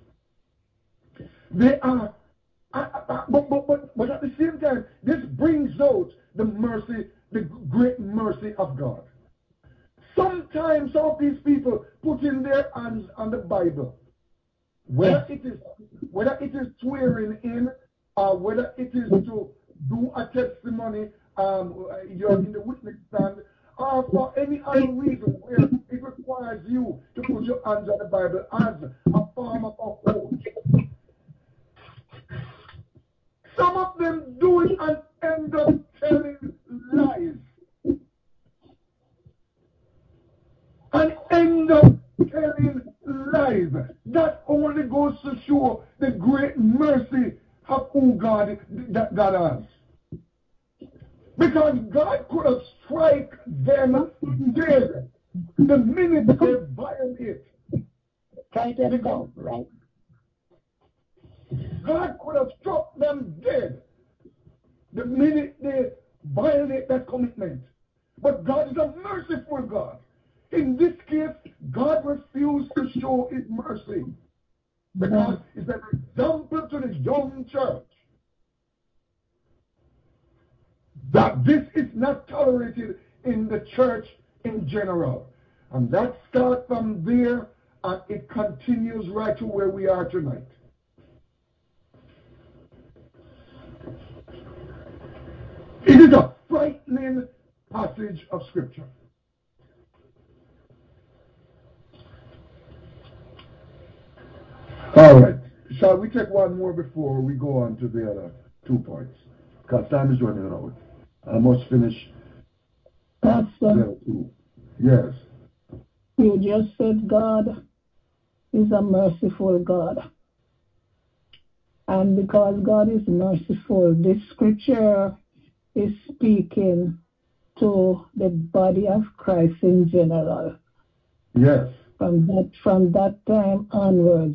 They are, uh, uh, but, but, but, but at the same time, this brings out the mercy, the great mercy of God. Sometimes some of these people put in their hands on the Bible, whether it is whether it is swearing in, or whether it is to do a testimony, um, you're in the witness stand, or for any other reason where it requires you to put your hands on the Bible as a form of oath. Some of them do it and end up telling lies. And end up telling lies. That only goes to show the great mercy of who God, that God has. Because God could have struck them dead the minute they violate. Try them down, right? God could have struck them dead the minute they violate that commitment. But God is a merciful God. In this case, God refused to show his mercy because it's an example to the young church that this is not tolerated in the church in general. And that starts from there and it continues right to where we are tonight. It is a frightening passage of Scripture. All right. Shall we take one more before we go on to the other two points? Because time is running out. I must finish Pastor, the other two. Yes. You just said God is a merciful God. And because God is merciful, this scripture is speaking to the body of Christ in general. Yes. From that from that time onwards.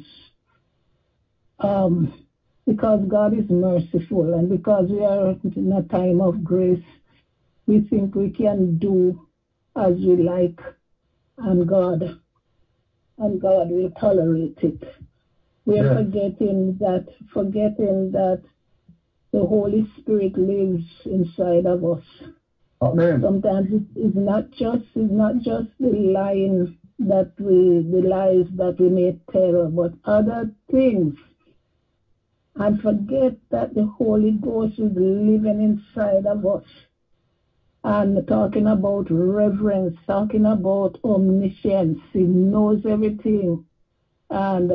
Um, because God is merciful and because we are in a time of grace, we think we can do as we like, and God and God will tolerate it. We are yes. forgetting that forgetting that the Holy Spirit lives inside of us. Amen. Sometimes it's not just it's not just the lying that we the lies that we may tell, but other things. And forget that the Holy Ghost is living inside of us. And talking about reverence, talking about omniscience, he knows everything. And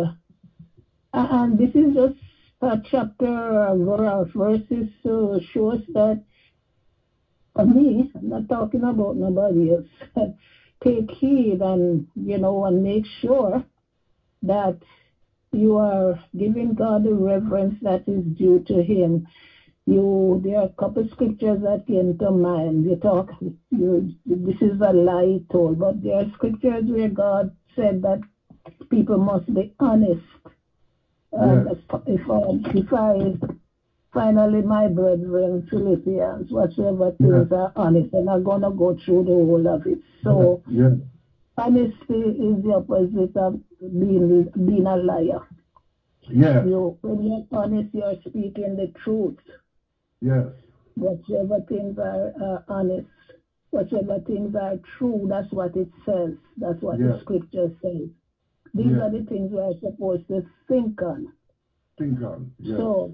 and this is just a chapter of verses to show us that, for me, I'm not talking about nobody else. Take heed and, you know, and make sure that you are giving God the reverence that is due to him. You, there are a couple scriptures that came to mind. You talk, you, this is a lie told, but there are scriptures where God said that people must be honest. And yes. if, I, if I, finally, my brethren, Philippians, whatsoever things yes. are honest, and I'm going to go through the whole of it. So, yes. honesty is the opposite of being being a liar. Yes. You, when you're honest, you're speaking the truth. Yes. Whatever things are uh, honest, whatever things are true, that's what it says. That's what yes. the scripture says. These yes. are the things we are supposed to think on. Think on. Yes. So,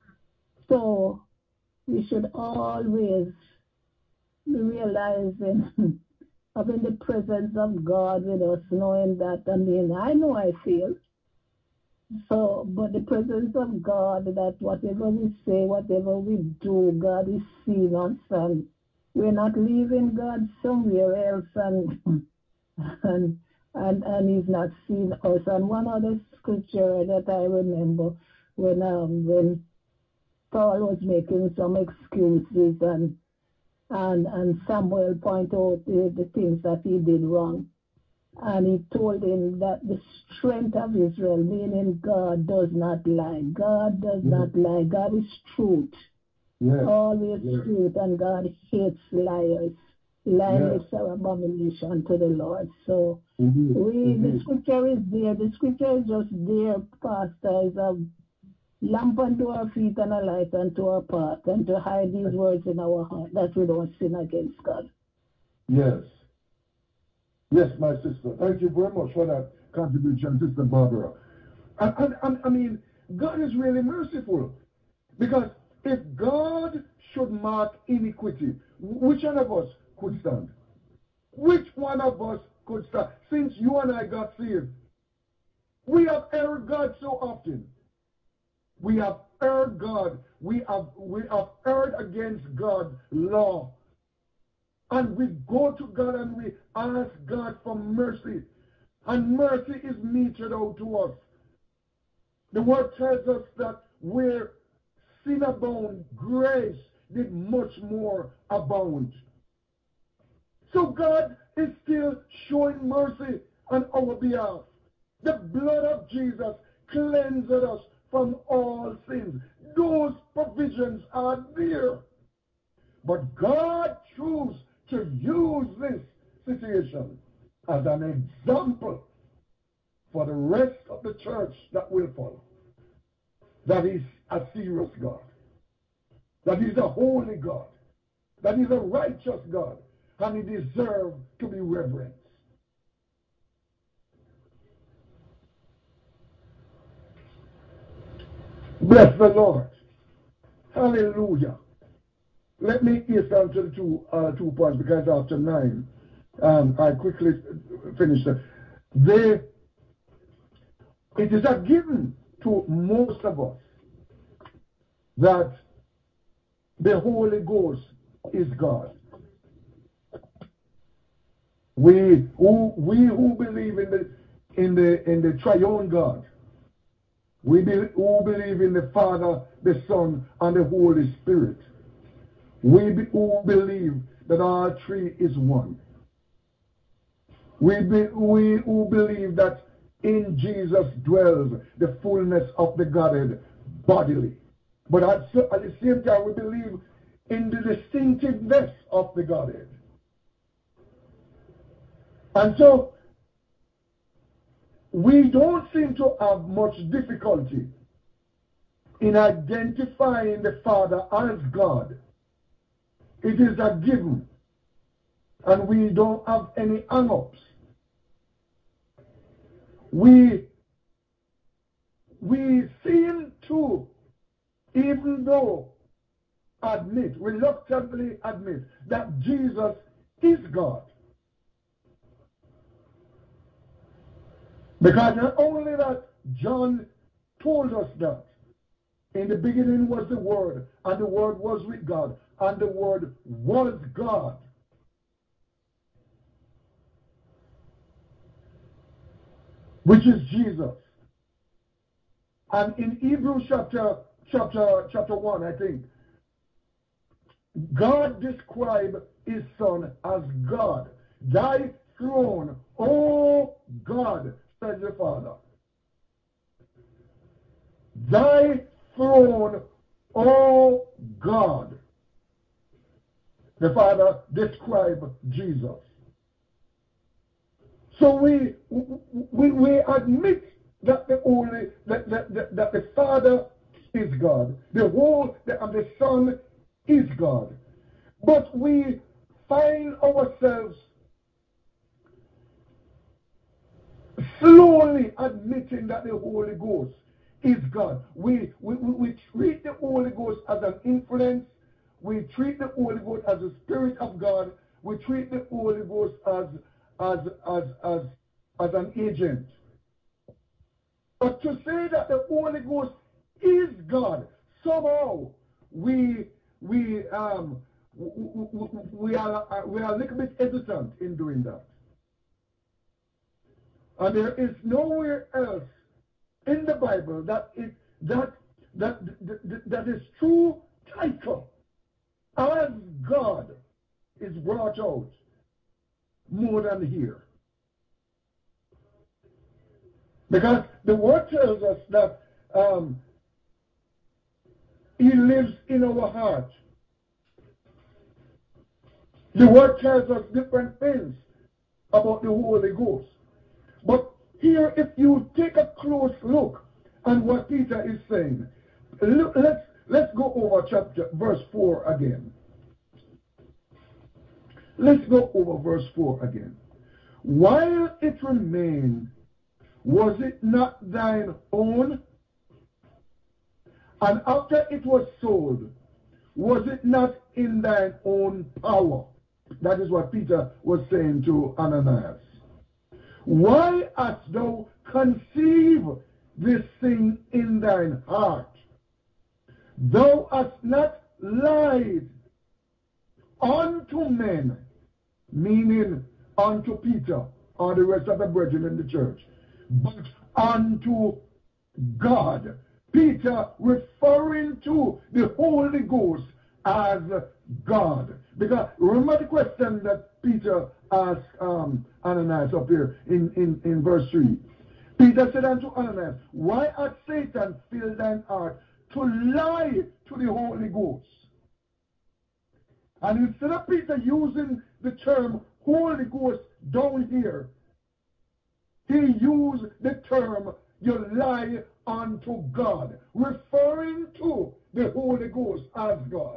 so we should always be realizing, having the presence of God with us, knowing that, I mean, I know I feel. So, but the presence of God, that whatever we say, whatever we do, God is seeing us, and we're not leaving God somewhere else, and and and and He's not seeing us. And one other scripture that I remember, when um when Saul was making some excuses, and and and Samuel pointed out the, the things that he did wrong. And he told him that the strength of Israel, meaning God, does not lie. God does yes. not lie. God is truth. Yes. Always yes. truth, and God hates liars. Lying yes. lips are abomination to the Lord. So Indeed. we, Indeed. the scripture is there. The scripture is just there, Pastor. It's a lamp unto our feet and a light unto our path, and to hide these words in our heart that we don't sin against God. Yes. Yes, my sister. Thank you very much for that contribution, Sister Barbara. And, and, and I mean, God is really merciful. Because if God should mark iniquity, which one of us could stand? Which one of us could start? Since you and I got saved, we have erred God so often. We have erred God. We have, we have erred against God's law. And we go to God and we ask God for mercy. And mercy is meted out to us. The word tells us that where sin abound, grace did much more abound. So God is still showing mercy on our behalf. The blood of Jesus cleanses us from all sins. Those provisions are there. But God chose to use this situation as an example for the rest of the church that will follow. That is a serious God. That is a holy God. That is a righteous God. And he deserves to be reverenced. Bless the Lord. Hallelujah. Let me hasten to the two, uh, two points because after nine, um, I quickly finish. They, it is a given to most of us that the Holy Ghost is God. We who we who believe in the in the in the triune God, we be, who believe in the Father, the Son, and the Holy Spirit. We be, who believe that all three is one. We be, we who believe that in Jesus dwells the fullness of the Godhead bodily. But at, at the same time, we believe in the distinctiveness of the Godhead. And so, we don't seem to have much difficulty in identifying the Father as God. It is a given. And we don't have any hang-ups. We, we seem to, even though, admit, reluctantly admit, that Jesus is God. Because not only that, John told us that in the beginning was the Word, and the Word was with God, and the Word was God. Which is Jesus. And in Hebrews chapter chapter chapter one, I think, God described his Son as God. Thy throne, O God, says the Father. Thy throne, O God. The Father described Jesus. So we we, we admit that the only that, that, that, that the Father is God. The whole the, and the Son is God. But we find ourselves slowly admitting that the Holy Ghost is God. We, we, we, we treat the Holy Ghost as an influence. We treat the Holy Ghost as the Spirit of God. We treat the Holy Ghost as, as, as, as, as an agent. But to say that the Holy Ghost is God, somehow we, we, um, we, we, are, we are a little bit hesitant in doing that. And there is nowhere else in the Bible that it that that that, that is true title as God is brought out more than here. Because the word tells us that um, he lives in our heart. The word tells us different things about the Holy Ghost. But here, if you take a close look at what Peter is saying, look, let's let's go over chapter verse four again. Let's go over verse four again. While it remained, was it not thine own? And after it was sold, was it not in thine own power? that is what Peter was saying to Ananias. Why hast thou conceived this thing in thine heart? Thou hast not lied unto men, meaning unto Peter or the rest of the brethren in the church, but unto God. Peter referring to the Holy Ghost as God. Because remember the question that Peter asked um, Ananias up here in, in, in verse three. Peter said unto Ananias, why hath Satan filled thine heart to lie to the Holy Ghost? And instead of Peter using the term Holy Ghost down here, he used the term you lie unto God, referring to the Holy Ghost as God.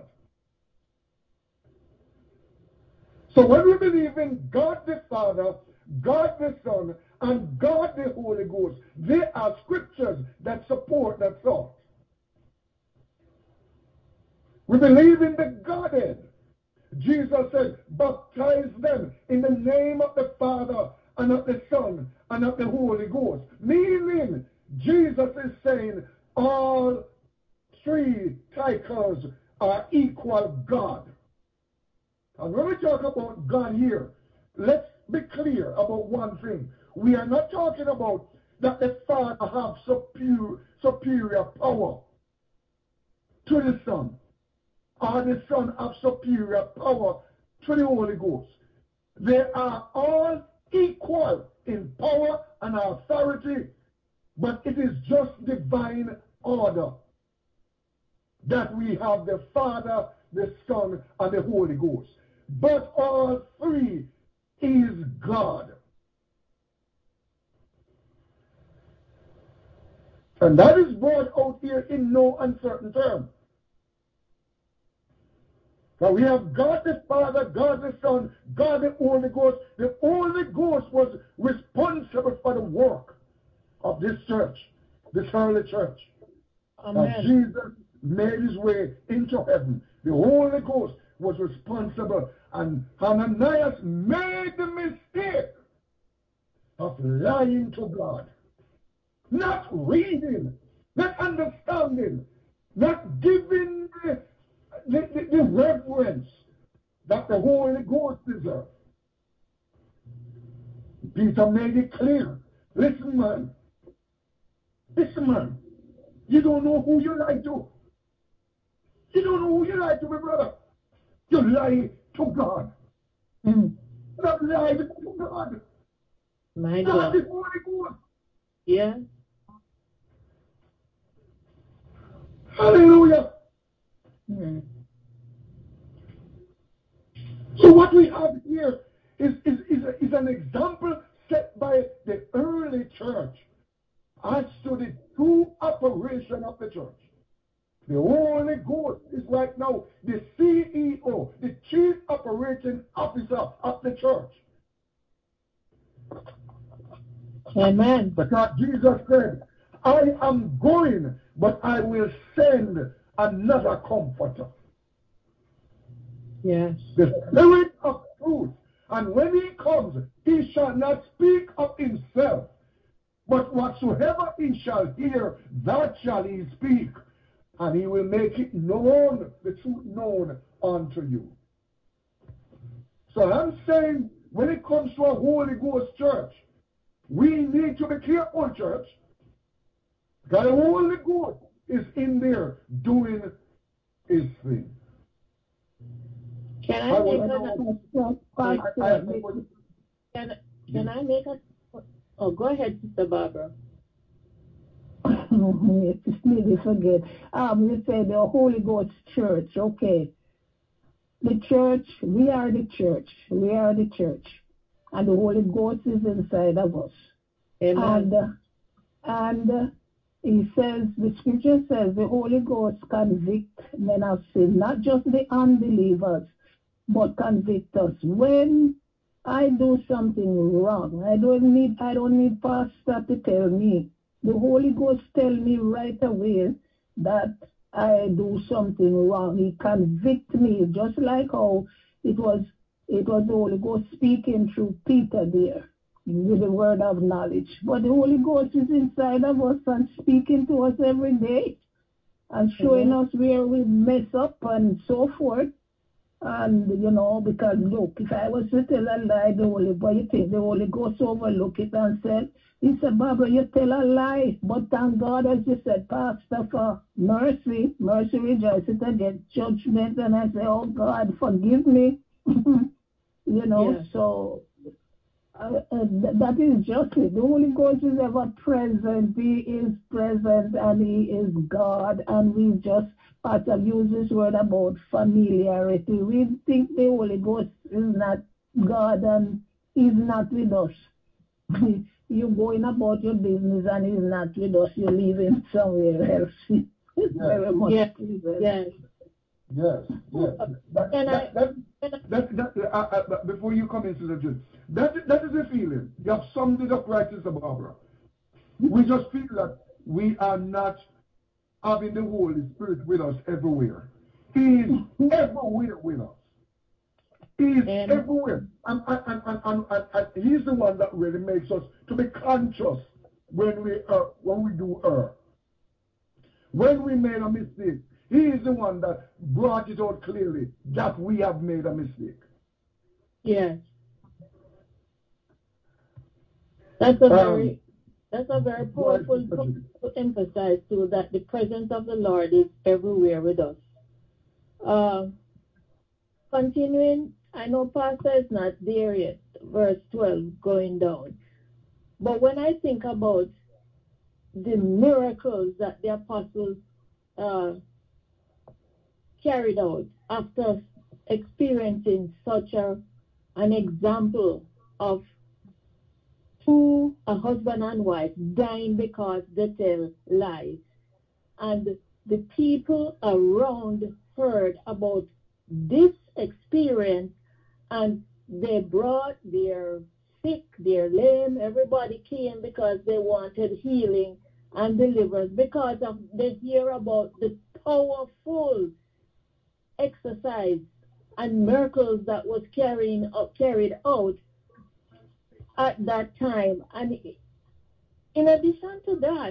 So when we believe in God the Father, God the Son, and God the Holy Ghost, there are scriptures that support that thought. We believe in the Godhead. Jesus said, baptize them in the name of the Father and of the Son and of the Holy Ghost. Meaning, Jesus is saying all three titles are equal God. And when we talk about God here, let's be clear about one thing. We are not talking about that the Father has superior, superior power to the Son, or the Son have superior power to the Holy Ghost. They are all equal in power and authority, but it is just divine order that we have the Father, the Son, and the Holy Ghost. But all three is God. And that is brought out here in no uncertain term. So we have God the Father, God the Son, God the Holy Ghost. The Holy Ghost was responsible for the work of this church, this early church. Amen. As Jesus made his way into heaven, the Holy Ghost was responsible, and Ananias made the mistake of lying to God, not reading, not understanding, not giving the, the, the, the reverence that the Holy Ghost deserves. Peter made it clear. Listen, man. Listen, man. You don't know who you lie to. You don't know who you lie to, my brother. You lie to God. Mm. Not lie to God. My God God. is Holy Ghost. Yeah. Hallelujah. Mm. So what we have here is, is, is, a, is an example set by the early church as to the true operation of the church. The Holy Ghost is right now the C E O, the Chief Operating Officer of the church. Amen. Because Jesus said, I am going, but I will send another comforter. Yes. The Spirit of truth. And when he comes, he shall not speak of himself, but whatsoever he shall hear, that shall he speak. And he will make it known, the truth known unto you. So I'm saying, when it comes to a Holy Ghost church, we need to be careful, church. Because the Holy Ghost is in there doing his thing. Can I, I make a... I, I, I would, can, can I make a... Oh, go ahead, Sister Barbara. It's nearly forget. Um, you said the Holy Ghost Church. Okay. The church, we are the church. We are the church. And the Holy Ghost is inside of us. Amen. And, and he says, the scripture says the Holy Ghost convict men of sin, not just the unbelievers, but convict us. When I do something wrong, I don't need, I don't need pastor to tell me. The Holy Ghost tell me right away that I do something wrong. He convict me, just like how it was it was the Holy Ghost speaking through Peter there with the word of knowledge. But the Holy Ghost is inside of us and speaking to us every day and showing mm-hmm. us where we mess up and so forth. And, you know, because, look, if I was to tell a lie, the Holy, but you think the Holy Ghost overlook it and said, he said, Barbara, you tell a lie. But thank God, as you said, Pastor, for mercy, mercy rejoices against judgment. And I say, oh, God, forgive me. you know, yeah. so uh, uh, th- that is just it. The Holy Ghost is ever present. He is present and he is God. And we just, Pastor used this word about familiarity. We think the Holy Ghost is not God and he's not with us. You're going about your business and he's not with us. You're leaving somewhere else. It's yes. very much yes. present. Yes. Yes, yes. That, Can that, I, that, that, that, uh, uh, before you come into the truth, that, that is a feeling. You have summed it up right, Sister Barbara. We just feel that we are not having the Holy Spirit with us everywhere. He is everywhere with us. He is and, everywhere. And, and, and, and, and, and, and he's the one that really makes us to be conscious when we, uh, when we do err. When we made a mistake, he is the one that brought it out clearly that we have made a mistake. Yes. That's a very um, that's a very powerful point to emphasize too, that the presence of the Lord is everywhere with us. Uh, continuing, I know Pastor is not there yet, verse twelve going down. But when I think about the miracles that the apostles uh, carried out after experiencing such a, an example of two, a husband and wife, dying because they tell lies. And the people around heard about this experience, and they brought their sick, their lame, everybody came because they wanted healing and deliverance, because of they hear about the powerful exercise and miracles that was carrying uh, carried out at that time. And in addition to that,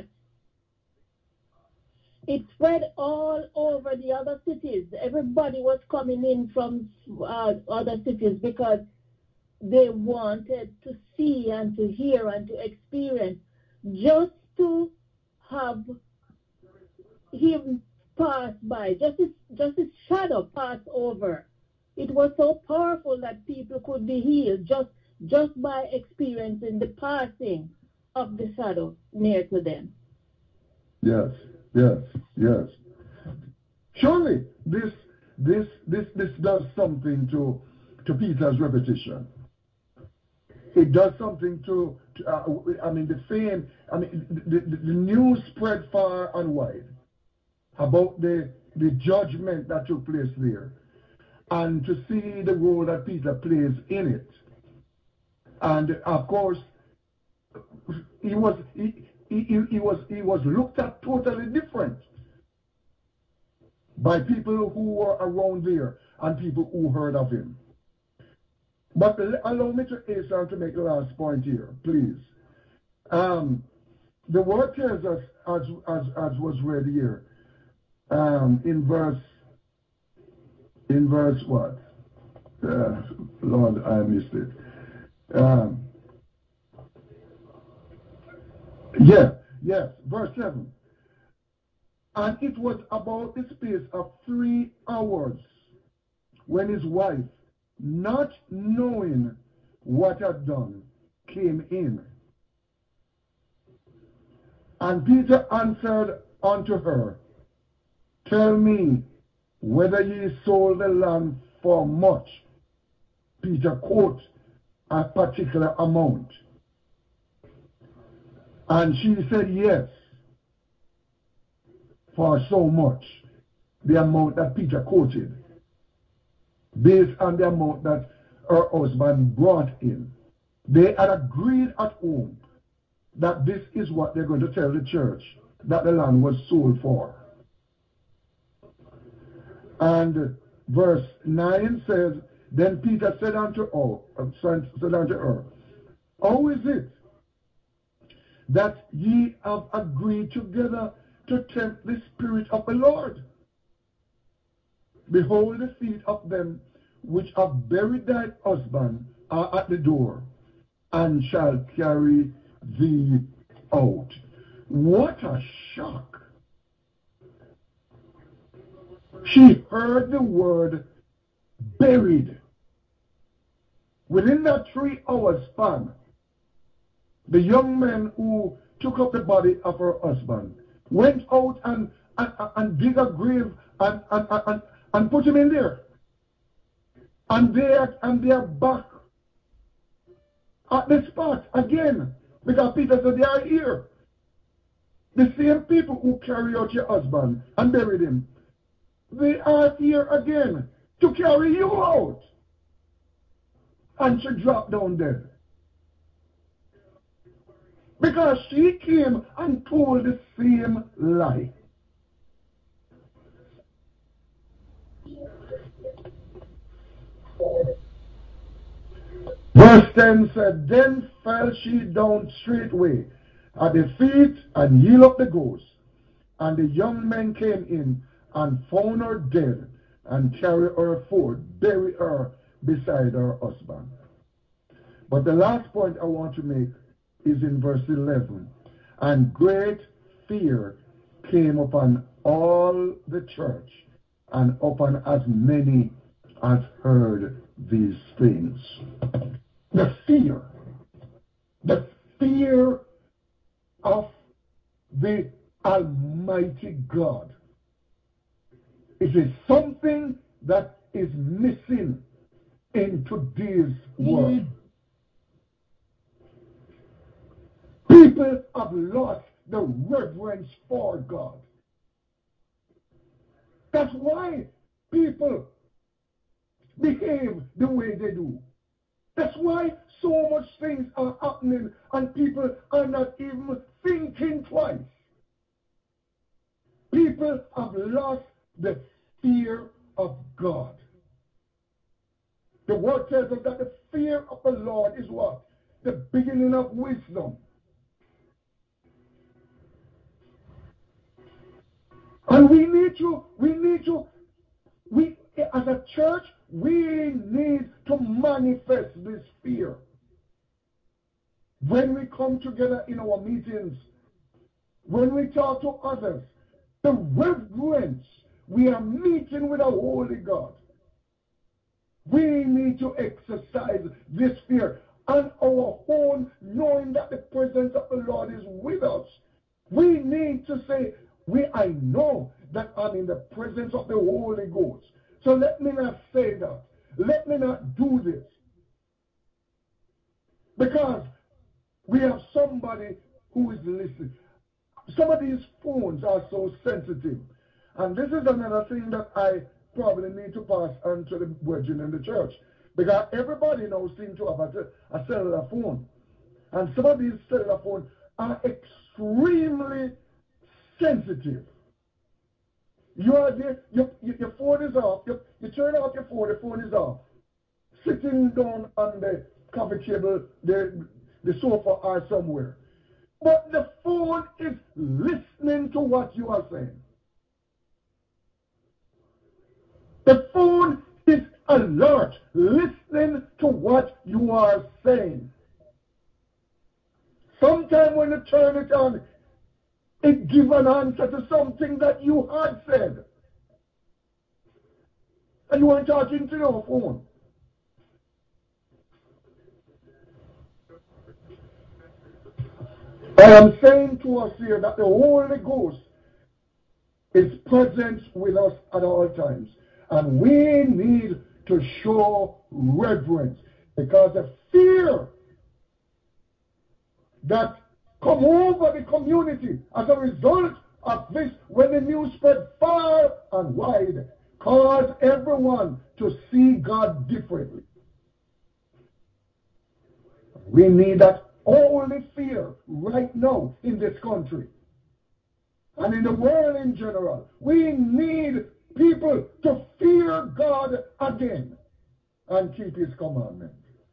it spread all over the other cities. Everybody was coming in from uh, other cities because they wanted to see and to hear and to experience, just to have him pass by, just his, just his shadow pass over. It was so powerful that people could be healed just just by experiencing the passing of the shadow near to them. Yes, yes, yes. Surely this this this this does something to to Peter's reputation. It does something to, to uh, I mean, the fame, I mean, the, the, the news spread far and wide about the, the judgment that took place there, and to see the role that Peter plays in it. And of course, he was he, he, he was he was looked at totally different by people who were around there and people who heard of him. But allow me to hasten to make the last point here, please. Um, the word tells us, as as as was read here, um, in verse in verse what? Uh, Lord, I missed it. Um, yeah, yes, verse seven. And it was about the space of three hours when his wife, not knowing what had done, came in. And Peter answered unto her, Tell me whether ye sold the land for much. Peter quote a particular amount. And she said yes, for so much, the amount that Peter quoted, based on the amount that her husband brought in. They had agreed at home that this is what they're going to tell the church that the land was sold for. And verse nine says, Then Peter said unto her, said unto her, how is it that ye have agreed together to tempt the Spirit of the Lord? Behold, the feet of them which have buried thy husband are at the door, and shall carry thee out. What a shock. She heard the word buried. Within that three hour span, the young man who took up the body of her husband went out and, and, and dig a grave and, and, and, and put him in there. And they are, and they are back at the spot again. Because Peter said, they are here. The same people who carry out your husband and buried him, they are here again to carry you out. And she dropped down dead. Because she came and told the same lie. Verse ten said, then fell she down straightway at the feet and healed up the ghost. And the young men came in and found her dead and carried her forth, buried her beside her husband. But the last point I want to make is in verse eleven. And great fear came upon all the church and upon as many as heard these things. The fear, the fear of the Almighty God. It is something that is missing in today's world. People have lost the reverence for God. That's why people behave the way they do. That's why so much things are happening and people are not even thinking twice. People have lost the fear of God. The word tells us that the fear of the Lord is what? The beginning of wisdom. And we need to, we need to, we as a church, we need to manifest this fear. When we come together in our meetings, when we talk to others, the reverence, we are meeting with a holy God. We need to exercise this fear on our own, knowing that the presence of the Lord is with us. We need to say, we, I know that I'm in the presence of the Holy Ghost. So let me not say that. Let me not do this. Because we have somebody who is listening. Some of these phones are so sensitive. And this is another thing that I probably need to pass on to the brethren in the church. Because everybody now seems to have a, a cellular phone. And some of these cellular phones are extremely sensitive. You are there, your, your phone is off. You, you turn off your phone, the phone is off. Sitting down on the coffee table, the, the sofa or somewhere. But the phone is listening to what you are saying. The phone is alert, listening to what you are saying. Sometime when you turn it on, it gives an answer to something that you had said. And you weren't talking to your phone. I am saying to us here that the Holy Ghost is present with us at all times. And we need to show reverence. Because the fear that come over the community as a result of this, when the news spread far and wide, caused everyone to see God differently. We need that holy fear right now in this country and in the world in general. We need people to fear God again. and keep his commandments.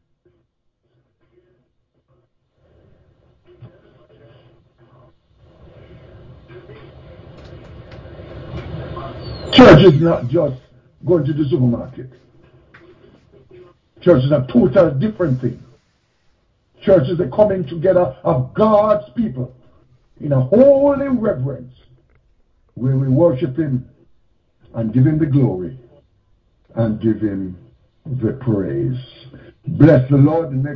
Church is not just going to the supermarket. Church is a total different thing. Church is the coming together of God's people in a holy reverence where we worship him and give him the glory and give him the praise. Bless the Lord.